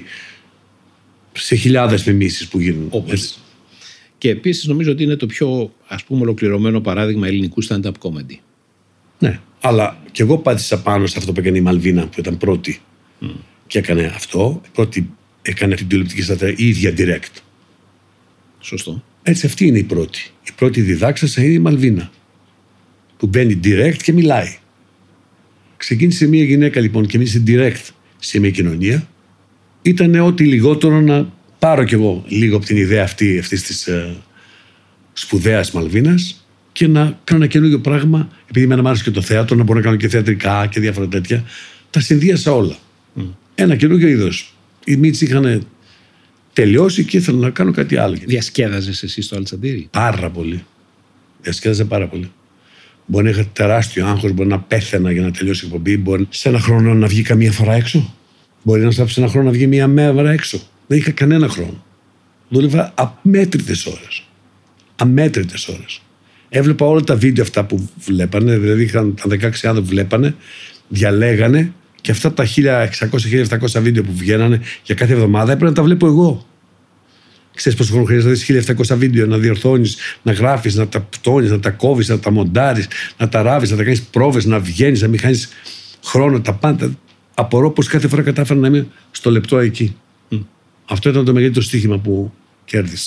σε χιλιάδες μιμήσεις που γίνουν. Και επίσης νομίζω ότι είναι το πιο ολοκληρωμένο παράδειγμα ελληνικού stand-up comedy. Ναι, αλλά και εγώ πάτησα πάνω σε αυτό που έκανε η Μαλβίνα που ήταν πρώτη και έκανε αυτό. Πρώτη έκανε την τηλεοπτική σταθερά η ίδια direct. Σωστό. Έτσι αυτή είναι η πρώτη. Η πρώτη διδάξασα είναι η Μαλβίνα που μπαίνει direct και μιλάει. Ξεκίνησε μια γυναίκα λοιπόν και μίλησε direct σε μια κοινωνία. Ήταν ό,τι λιγότερο να πάρω κι εγώ λίγο από την ιδέα αυτής της σπουδαίας Μαλβίνας και να κάνω ένα καινούργιο πράγμα, επειδή εμένα μου άρεσε και το θέατρο, να μπορώ να κάνω και θεατρικά και διάφορα τέτοια. Τα συνδύασα όλα. Ένα καινούργιο είδος. Οι Μίτσι είχαν τελειώσει και ήθελα να κάνω κάτι άλλο. Διασκέδαζες εσύ στο Αλτσαντήρι? Πάρα πολύ. Διασκέδαζε πάρα πολύ. Μπορεί να είχα τεράστιο άγχος, μπορεί να πέθαινα για να τελειώσει η εκπομπή. Μπορεί σε ένα χρόνο να βγει καμία φορά έξω. Μπορεί να σταψει ένα χρόνο να βγει μία μέρα έξω. Δεν είχα κανένα χρόνο. Δούλευα αμέτρητες ώρες. Αμέτρητες ώρες. Έβλεπα όλα τα βίντεο αυτά που βλέπανε, δηλαδή είχαν τα 16 άνθρωποι που βλέπανε, διαλέγανε και αυτά τα 1600-1700 βίντεο που βγαίνανε για κάθε εβδομάδα έπρεπε να τα βλέπω εγώ. Ξέρεις πόσο χρόνο χρειάζεται να δεις 1700 βίντεο, να διορθώνεις, να γράφεις, να τα πτώνεις, να τα κόβεις, να τα μοντάρεις, να τα ράβεις, να τα κάνεις πρόβες, να βγαίνεις, να μην χάνεις χρόνο, τα πάντα. Απορώ πως κάθε φορά κατάφερα να είμαι στο λεπτό εκεί. Αυτό ήταν το μεγαλύτερο στοίχημα που κέρδισα.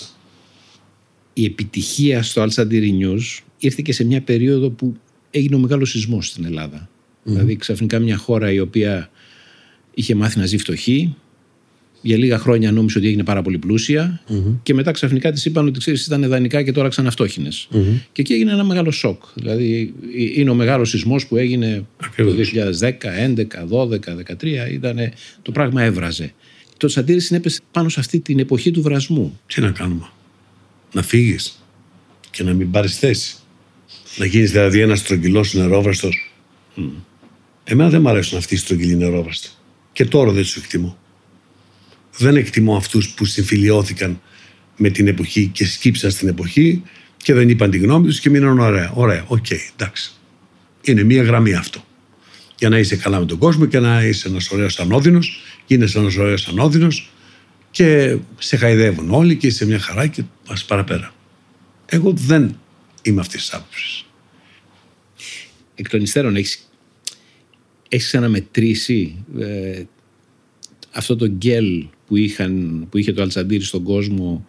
Η επιτυχία στο Αλτσαντήρι News ήρθε και σε μια περίοδο που έγινε ο μεγάλος σεισμός στην Ελλάδα. Δηλαδή ξαφνικά μια χώρα η οποία είχε μάθει να ζει φτωχή, για λίγα χρόνια νόμιζε ότι έγινε πάρα πολύ πλούσια και μετά ξαφνικά της είπαν ότι ξέρεις ήταν δανεικά και τώρα ξαναφτώχυνες. Και εκεί έγινε ένα μεγάλο σοκ. Δηλαδή είναι ο μεγάλος σεισμός που έγινε το 2010, 11, 12, 13, το πράγμα έβραζε. Το Τσαντήρι συνέπεσε πάνω σε αυτή την εποχή του βρασμού. Τι να κάνουμε? Να φύγεις και να μην πάρεις θέση. Να γίνεις δηλαδή ένας στρογγυλός νερόβραστος. Εμένα δεν μου αρέσουν αυτοί οι στρογγυλοί νερόβραστοι. Και τώρα δεν τους εκτιμώ. Δεν εκτιμώ αυτούς που συμφιλιώθηκαν με την εποχή και σκύψαν στην εποχή και δεν είπαν τη γνώμη τους και μείναν ωραία. Ωραία, οκ, εντάξει. Είναι μία γραμμή αυτό. Για να είσαι καλά με τον κόσμο και να είσαι ένας ωραίος ανώδυνος, γίνεσαι ένας ωραίος ανώδυνος και σε χαϊδεύουν όλοι και είσαι μια χαρά και πας παραπέρα. Εγώ δεν είμαι αυτής της άποψης. Εκ των υστέρων έχεις ξαναμετρήσει αυτό το γκέλ που είχε το Αλτσαντήρι στον κόσμο,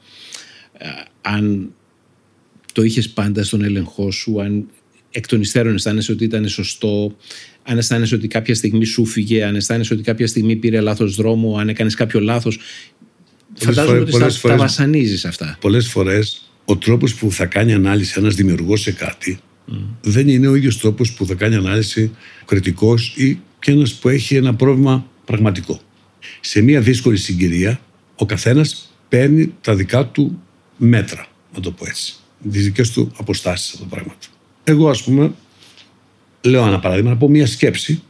αν το είχες πάντα στον έλεγχό σου, αν εκ των υστέρων αισθάνεσαι ότι ήταν σωστό, αν αισθάνεσαι ότι κάποια στιγμή σου φύγε, αν αισθάνεσαι ότι κάποια στιγμή πήρε λάθος δρόμο, αν έκανες κάποιο λάθος. Φαντάζομαι ότι τα βασανίζεις αυτά. Πολλές φορές ο τρόπος που θα κάνει ανάλυση ένας δημιουργός σε κάτι δεν είναι ο ίδιος τρόπος που θα κάνει ανάλυση ο κριτικός ή και ένας που έχει ένα πρόβλημα πραγματικό. Σε μια δύσκολη συγκυρία ο καθένας παίρνει τα δικά του μέτρα, να το πω έτσι, τις δικές του αποστάσεις από τα πράγματα. Εγώ ας πούμε λέω ένα παράδειγμα, να πω μια σκέψη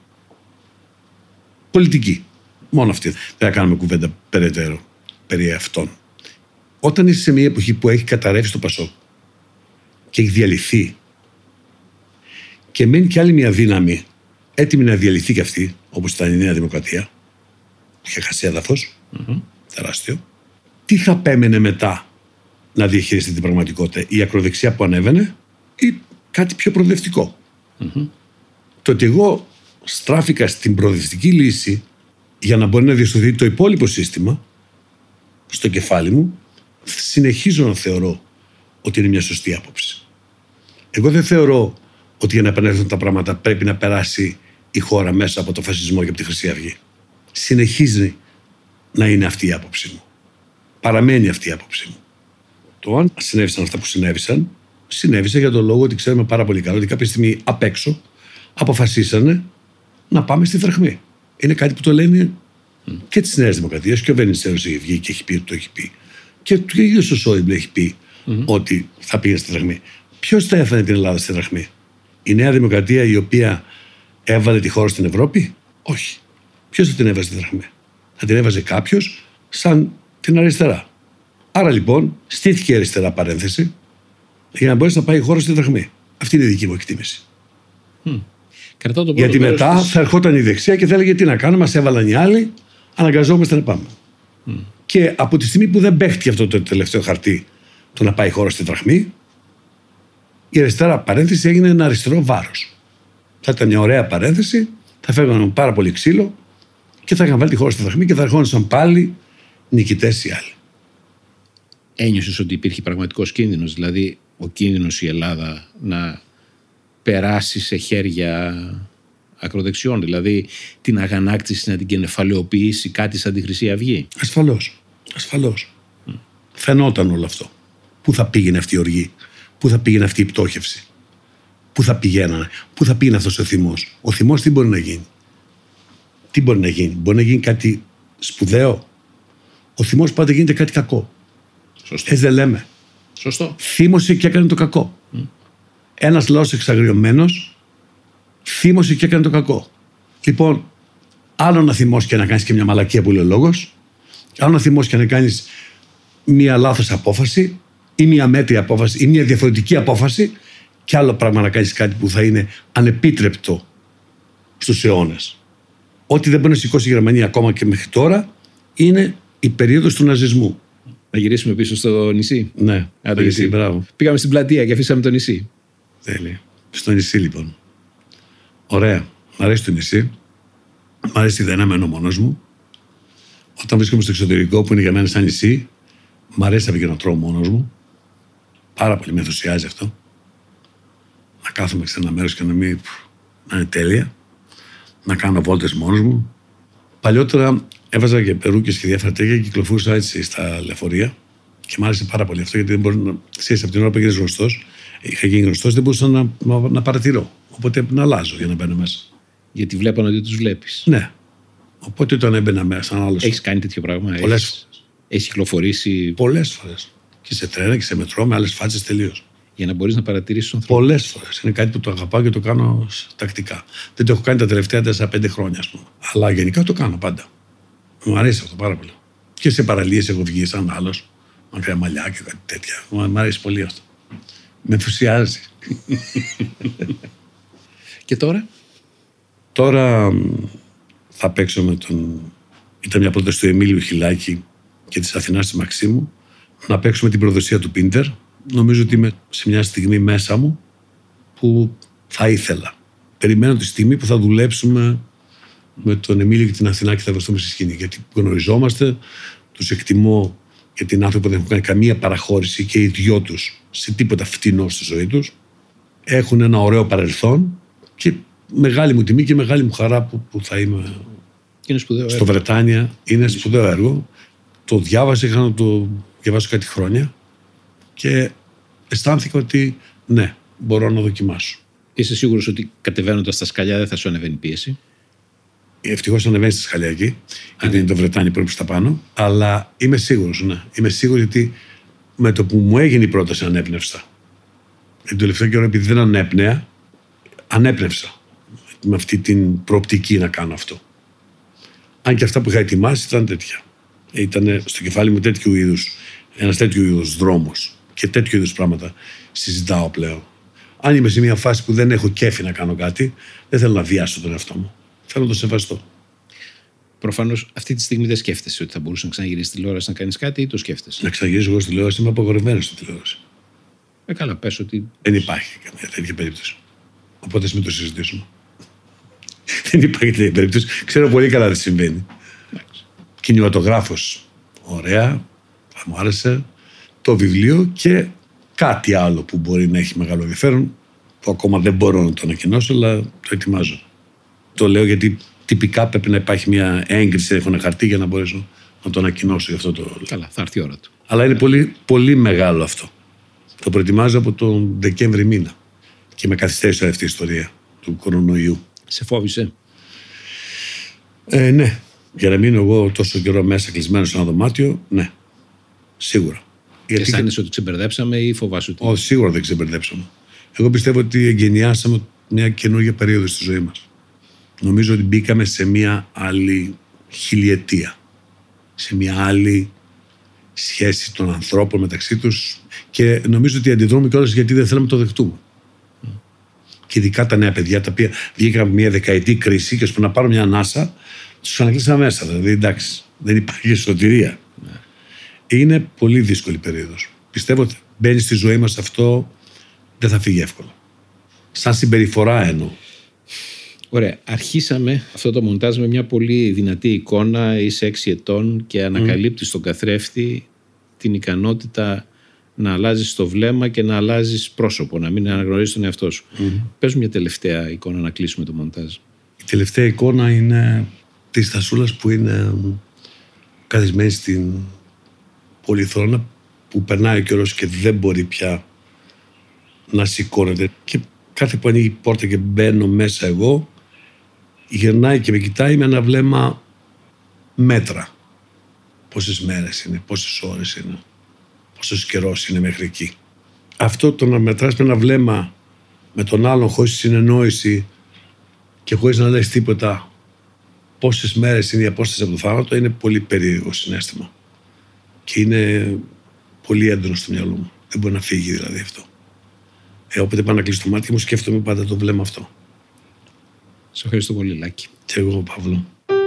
πολιτική, μόνο αυτή, δεν θα κάνουμε κουβέντα περαιτέρω περί αυτών. Όταν είσαι σε μια εποχή που έχει καταρρεύσει το Πασόκ και έχει διαλυθεί και μένει κι άλλη μια δύναμη έτοιμη να διαλυθεί κι αυτή, όπως ήταν η Νέα Δημοκρατία, είχε χάσει έδαφος, τεράστιο, τι θα πέμενε μετά να διαχειριστεί την πραγματικότητα? Η ακροδεξιά που ανέβαινε ή κάτι πιο προοδευτικό? Το ότι εγώ στράφηκα στην προοδευτική λύση για να μπορεί να διασωθεί το υπόλοιπο σύστημα στο κεφάλι μου, συνεχίζω να θεωρώ ότι είναι μια σωστή άποψη. Εγώ δεν θεωρώ ότι για να επανέλθουν τα πράγματα πρέπει να περάσει η χώρα μέσα από το φασισμό και από τη Χρυσή Αυγή. Συνεχίζει να είναι αυτή η άποψη μου. Παραμένει αυτή η άποψη μου. Το αν συνέβησαν αυτά που συνέβησαν, συνέβησε για τον λόγο ότι ξέρουμε πάρα πολύ καλά ότι κάποια στιγμή απ' έξω αποφασίσανε να πάμε στη δραχμή. Είναι κάτι που το λένε και τη Νέα Δημοκρατία και ο Βενιζέλος έχει βγει και έχει πει ότι το έχει πει. Και ο ίδιος ο Σόιμπλε έχει πει ότι θα πήγαινε στη δραχμή. Ποιος θα έφερε την Ελλάδα στη δραχμή? Η Νέα Δημοκρατία, η οποία έβαλε τη χώρα στην Ευρώπη? Όχι. Ποιος θα την έβαζε στη δραχμή? Θα την έβαζε κάποιος σαν την αριστερά. Άρα λοιπόν στήθηκε η αριστερά παρένθεση για να μπορέσει να πάει η χώρα στη δραχμή. Αυτή είναι η δική μου εκτίμηση. Γιατί μετά θα ερχόταν η δεξιά και θα έλεγε τι να κάνουμε, μας έβαλαν οι άλλοι, αναγκαζόμαστε να πάμε. Και από τη στιγμή που δεν παίχτηκε αυτό το τελευταίο χαρτί, το να πάει η χώρα στη δραχμή, η αριστερά παρένθεση έγινε ένα αριστερό βάρος. Θα ήταν μια ωραία παρένθεση, θα φεύγαν πάρα πολύ ξύλο και θα είχαν βάλει τη χώρα στη δραχμή και θα ερχόντουσαν πάλι νικητές οι άλλοι. Ένιωσες ότι υπήρχε πραγματικός κίνδυνος, δηλαδή ο κίνδυνος η Ελλάδα να περάσει σε χέρια ακροδεξιών, δηλαδή την αγανάκτηση να την κεφαλαιοποιήσει κάτι σαν τη Χρυσή Αυγή? Ασφαλώς. Φαινόταν όλο αυτό. Πού θα πήγαινε αυτή η οργή, πού θα πήγαινε αυτή η πτώχευση, πού θα πηγαίνανε, πού θα πήγαινε αυτός ο θυμός? Ο θυμός τι μπορεί να γίνει? Μπορεί να γίνει κάτι σπουδαίο? Ο θυμός πάντα γίνεται κάτι κακό. Σωστό. Έτσι δεν λέμε? Σωστό. Θύμωσε και έκανε το κακό. Ένας λαός εξαγριωμένος θύμωσε και έκανε το κακό. Λοιπόν, άλλο να θυμώσει και να κάνεις και μια μαλακία που λέει ο λόγος, άλλο να θυμώσει και να κάνεις μια λάθος απόφαση ή μια μέτρια απόφαση ή μια διαφορετική απόφαση, και άλλο πράγμα να κάνεις κάτι που θα είναι ανεπίτρεπτο στους αιώνες. Ό,τι δεν μπορεί να σηκώσει η Γερμανία ακόμα και μέχρι τώρα είναι η περίοδος του ναζισμού. Να γυρίσουμε πίσω στο νησί. Ναι, το νησί, μπράβο. Πήγαμε στην πλατεία και αφήσαμε το νησί. Τέλεια. Στο νησί λοιπόν. Ωραία. Μ' αρέσει το νησί. Μ' αρέσει δεν μένω μόνος μου. Όταν βρίσκομαι στο εξωτερικό, που είναι για μένα σαν νησί, μ' αρέσει να πηγαίνω να τρώω μόνος μου. Πάρα πολύ με ενθουσιάζει αυτό. Να κάθομαι σε ένα μέρος και να μην να είναι τέλεια. Να κάνω βόλτες μόνος μου. Παλιότερα έβαζα και περούκες και διάφορα τέτοια και κυκλοφορούσα έτσι στα λεωφορεία. Και μ' άρεσε πάρα πολύ αυτό, γιατί δεν μπορεί να ξέρεις από την ώρα που έγινες γνωστός. Είχα γίνει γνωστός, δεν μπορούσα να παρατηρώ. Οπότε να αλλάζω για να μπαίνω μέσα. Γιατί βλέπανε ότι τους βλέπεις. Ναι. Οπότε όταν έμπαινα μέσα, σαν άλλος. Έχεις κάνει τέτοιο πράγμα? Πολλές. Έχεις κυκλοφορήσει? Πολλές φορές. Και σε τρένα και σε μετρό με άλλες φάτσες τελείως. Για να μπορείς να παρατηρήσεις τον ανθρώπου. Πολλές φορές. Είναι κάτι που το αγαπάω και το κάνω τακτικά. Δεν το έχω κάνει τα τελευταία 4-5 χρόνια, ας πούμε. Αλλά γενικά το κάνω πάντα. Μου αρέσει αυτό πάρα πολύ. Και σε παραλίες έχω βγει σαν άλλος. Μακριά μαλλιά και κάτι τέτοια. Μου αρέσει πολύ αυτό. Με ενθουσιάζει. Και τώρα? Τώρα θα παίξω με τον... Ήταν μια πρόταση του Εμίλιου Χιλάκη και της Αθηνάς της Μαξίμου να παίξουμε την προδοσία του Πίντερ. Νομίζω ότι είμαι σε μια στιγμή μέσα μου που θα ήθελα. Περιμένω τη στιγμή που θα δουλέψουμε με τον Εμίλιο και την Αθηνά και θα βρεθούμε στη σκηνή. Γιατί γνωριζόμαστε, τους εκτιμώ για την άνθρωποι που δεν έχουν κάνει καμία παραχώρηση και οι δυο τους σε τίποτα φτηνό στη ζωή τους. Έχουν ένα ωραίο παρελθόν και μεγάλη μου τιμή και μεγάλη μου χαρά που θα είμαι στο Βρετάνια. Είναι σπουδαίο έργο. Το διάβασα, είχα να το διαβάσω κάτι χρόνια και αισθάνθηκα ότι ναι, μπορώ να δοκιμάσω. Είσαι σίγουρος ότι κατεβαίνοντας στα σκαλιά δεν θα σου ανεβαίνει πίεση? Ευτυχώς ανεβαίνει στη σκαλιά εκεί, γιατί είναι το Βρετάνιο προς τα πάνω. Αλλά είμαι σίγουρος, ναι. Είμαι σίγουρος γιατί με το που μου έγινε η πρόταση ανέπνευστα. Τον τελευταίο καιρό, επειδή δεν ανέπνευσα με αυτή την προοπτική να κάνω αυτό. Αν και αυτά που είχα ετοιμάσει ήταν τέτοια. Ήταν στο κεφάλι μου ένας τέτοιου είδους δρόμος και τέτοιου είδους πράγματα συζητάω πλέον. Αν είμαι σε μια φάση που δεν έχω κέφι να κάνω κάτι, δεν θέλω να βιάσω τον εαυτό μου. Θέλω να το σεβαστώ. Προφανώς αυτή τη στιγμή δεν σκέφτεσαι ότι θα μπορούσε να ξαναγυρίσεις τηλεόραση να κάνεις κάτι, ή το σκέφτεσαι? Να ξαναγυρίσω εγώ στη τηλεόραση, είμαι απογορευμένος στη τηλεόραση. Καλά, πες ότι. Δεν υπάρχει καμία τέτοια περίπτωση. Οπότε ας μην το συζητήσουμε. Δεν υπάρχει τέτοια περίπτωση. Ξέρω πολύ καλά τι συμβαίνει. Κινηματογράφος, ωραία, θα μου άρεσε. Το βιβλίο και κάτι άλλο που μπορεί να έχει μεγάλο ενδιαφέρον, που ακόμα δεν μπορώ να το ανακοινώσω, αλλά το ετοιμάζω. Το λέω γιατί τυπικά πρέπει να υπάρχει μια έγκριση, έχω ένα χαρτί για να μπορέσω να το ανακοινώσω γι' αυτό το. Καλά, θα έρθει η ώρα του. Αλλά είναι πολύ, πολύ μεγάλο αυτό. Το προετοιμάζω από τον Δεκέμβρη μήνα. Και με καθυστέρησε αυτή η ιστορία του κορονοϊού. Σε φόβησε? Ναι. Για να μείνω εγώ τόσο καιρό μέσα κλεισμένο σε ένα δωμάτιο, ναι. Σίγουρα. Αισθάνεσαι ότι ξεμπερδέψαμε ή φοβάσαι ότι? Όχι, σίγουρα δεν ξεμπερδέψαμε. Εγώ πιστεύω ότι εγκαινιάσαμε μια καινούργια περίοδο στη ζωή μας. Νομίζω ότι μπήκαμε σε μια άλλη χιλιετία. Σε μια άλλη σχέση των ανθρώπων μεταξύ τους και νομίζω ότι αντιδρούμε κιόλας γιατί δεν θέλαμε να το δεχτούμε. Και ειδικά τα νέα παιδιά τα οποία βγήκαν από μια δεκαετή κρίση και ώστε να πάρουν μια ανάσα, τους ξανακλείσαμε μέσα. Δηλαδή εντάξει, δεν υπάρχει σωτηρία. Είναι πολύ δύσκολη περίοδος. Πιστεύω ότι μπαίνει στη ζωή μας αυτό, δεν θα φύγει εύκολα. Σαν συμπεριφορά εννοώ. Ωραία. Αρχίσαμε αυτό το μοντάζ με μια πολύ δυνατή εικόνα. Είσαι 6 ετών και ανακαλύπτεις στον καθρέφτη την ικανότητα να αλλάζεις το βλέμμα και να αλλάζεις πρόσωπο, να μην αναγνωρίζεις τον εαυτό σου. Πες μια τελευταία εικόνα να κλείσουμε το μοντάζ. Η τελευταία εικόνα είναι της Θασούλας που είναι καθισμένη στην πολυθρόνα, που περνάει ο καιρός και δεν μπορεί πια να σηκώνεται. Και κάθε που ανοίγει η πόρτα και μπαίνω μέσα εγώ, γυρνάει και με κοιτάει με ένα βλέμμα μέτρα. Πόσες μέρες είναι, πόσες ώρες είναι, πόσος καιρός είναι μέχρι εκεί. Αυτό το να μετράς με ένα βλέμμα με τον άλλον χωρίς συνεννόηση και χωρίς να λες τίποτα πόσες μέρες είναι η απόσταση από το θάνατο, είναι πολύ περίεργο συναίσθημα. Και είναι πολύ έντονο στο μυαλό μου. Δεν μπορεί να φύγει δηλαδή αυτό. Όποτε πάω να κλείσω το μάτι μου, σκέφτομαι πάντα το βλέμμα αυτό. Σε ευχαριστώ πολύ, Λάκη. Και εγώ, Παύλο.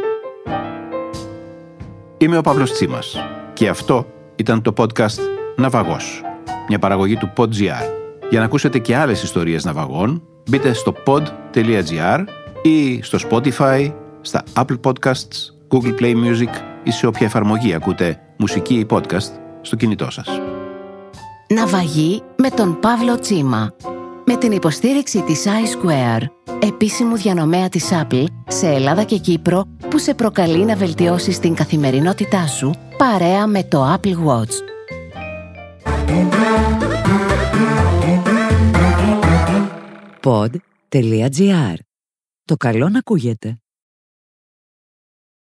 Είμαι ο Παύλος Τσίμας και αυτό ήταν το podcast Ναυαγός, μια παραγωγή του Pod.gr. Για να ακούσετε και άλλες ιστορίες ναυαγών, μπείτε στο pod.gr ή στο Spotify, στα Apple Podcasts, Google Play Music ή σε όποια εφαρμογή ακούτε μουσική ή podcast στο κινητό σας. Ναυαγή με τον Παύλο Τσίμα. Με την υποστήριξη της iSquare, επίσημου διανομέα της Apple σε Ελλάδα και Κύπρο, που σε προκαλεί να βελτιώσεις την καθημερινότητά σου παρέα με το Apple Watch. Pod.gr. Το καλό να ακούγεται.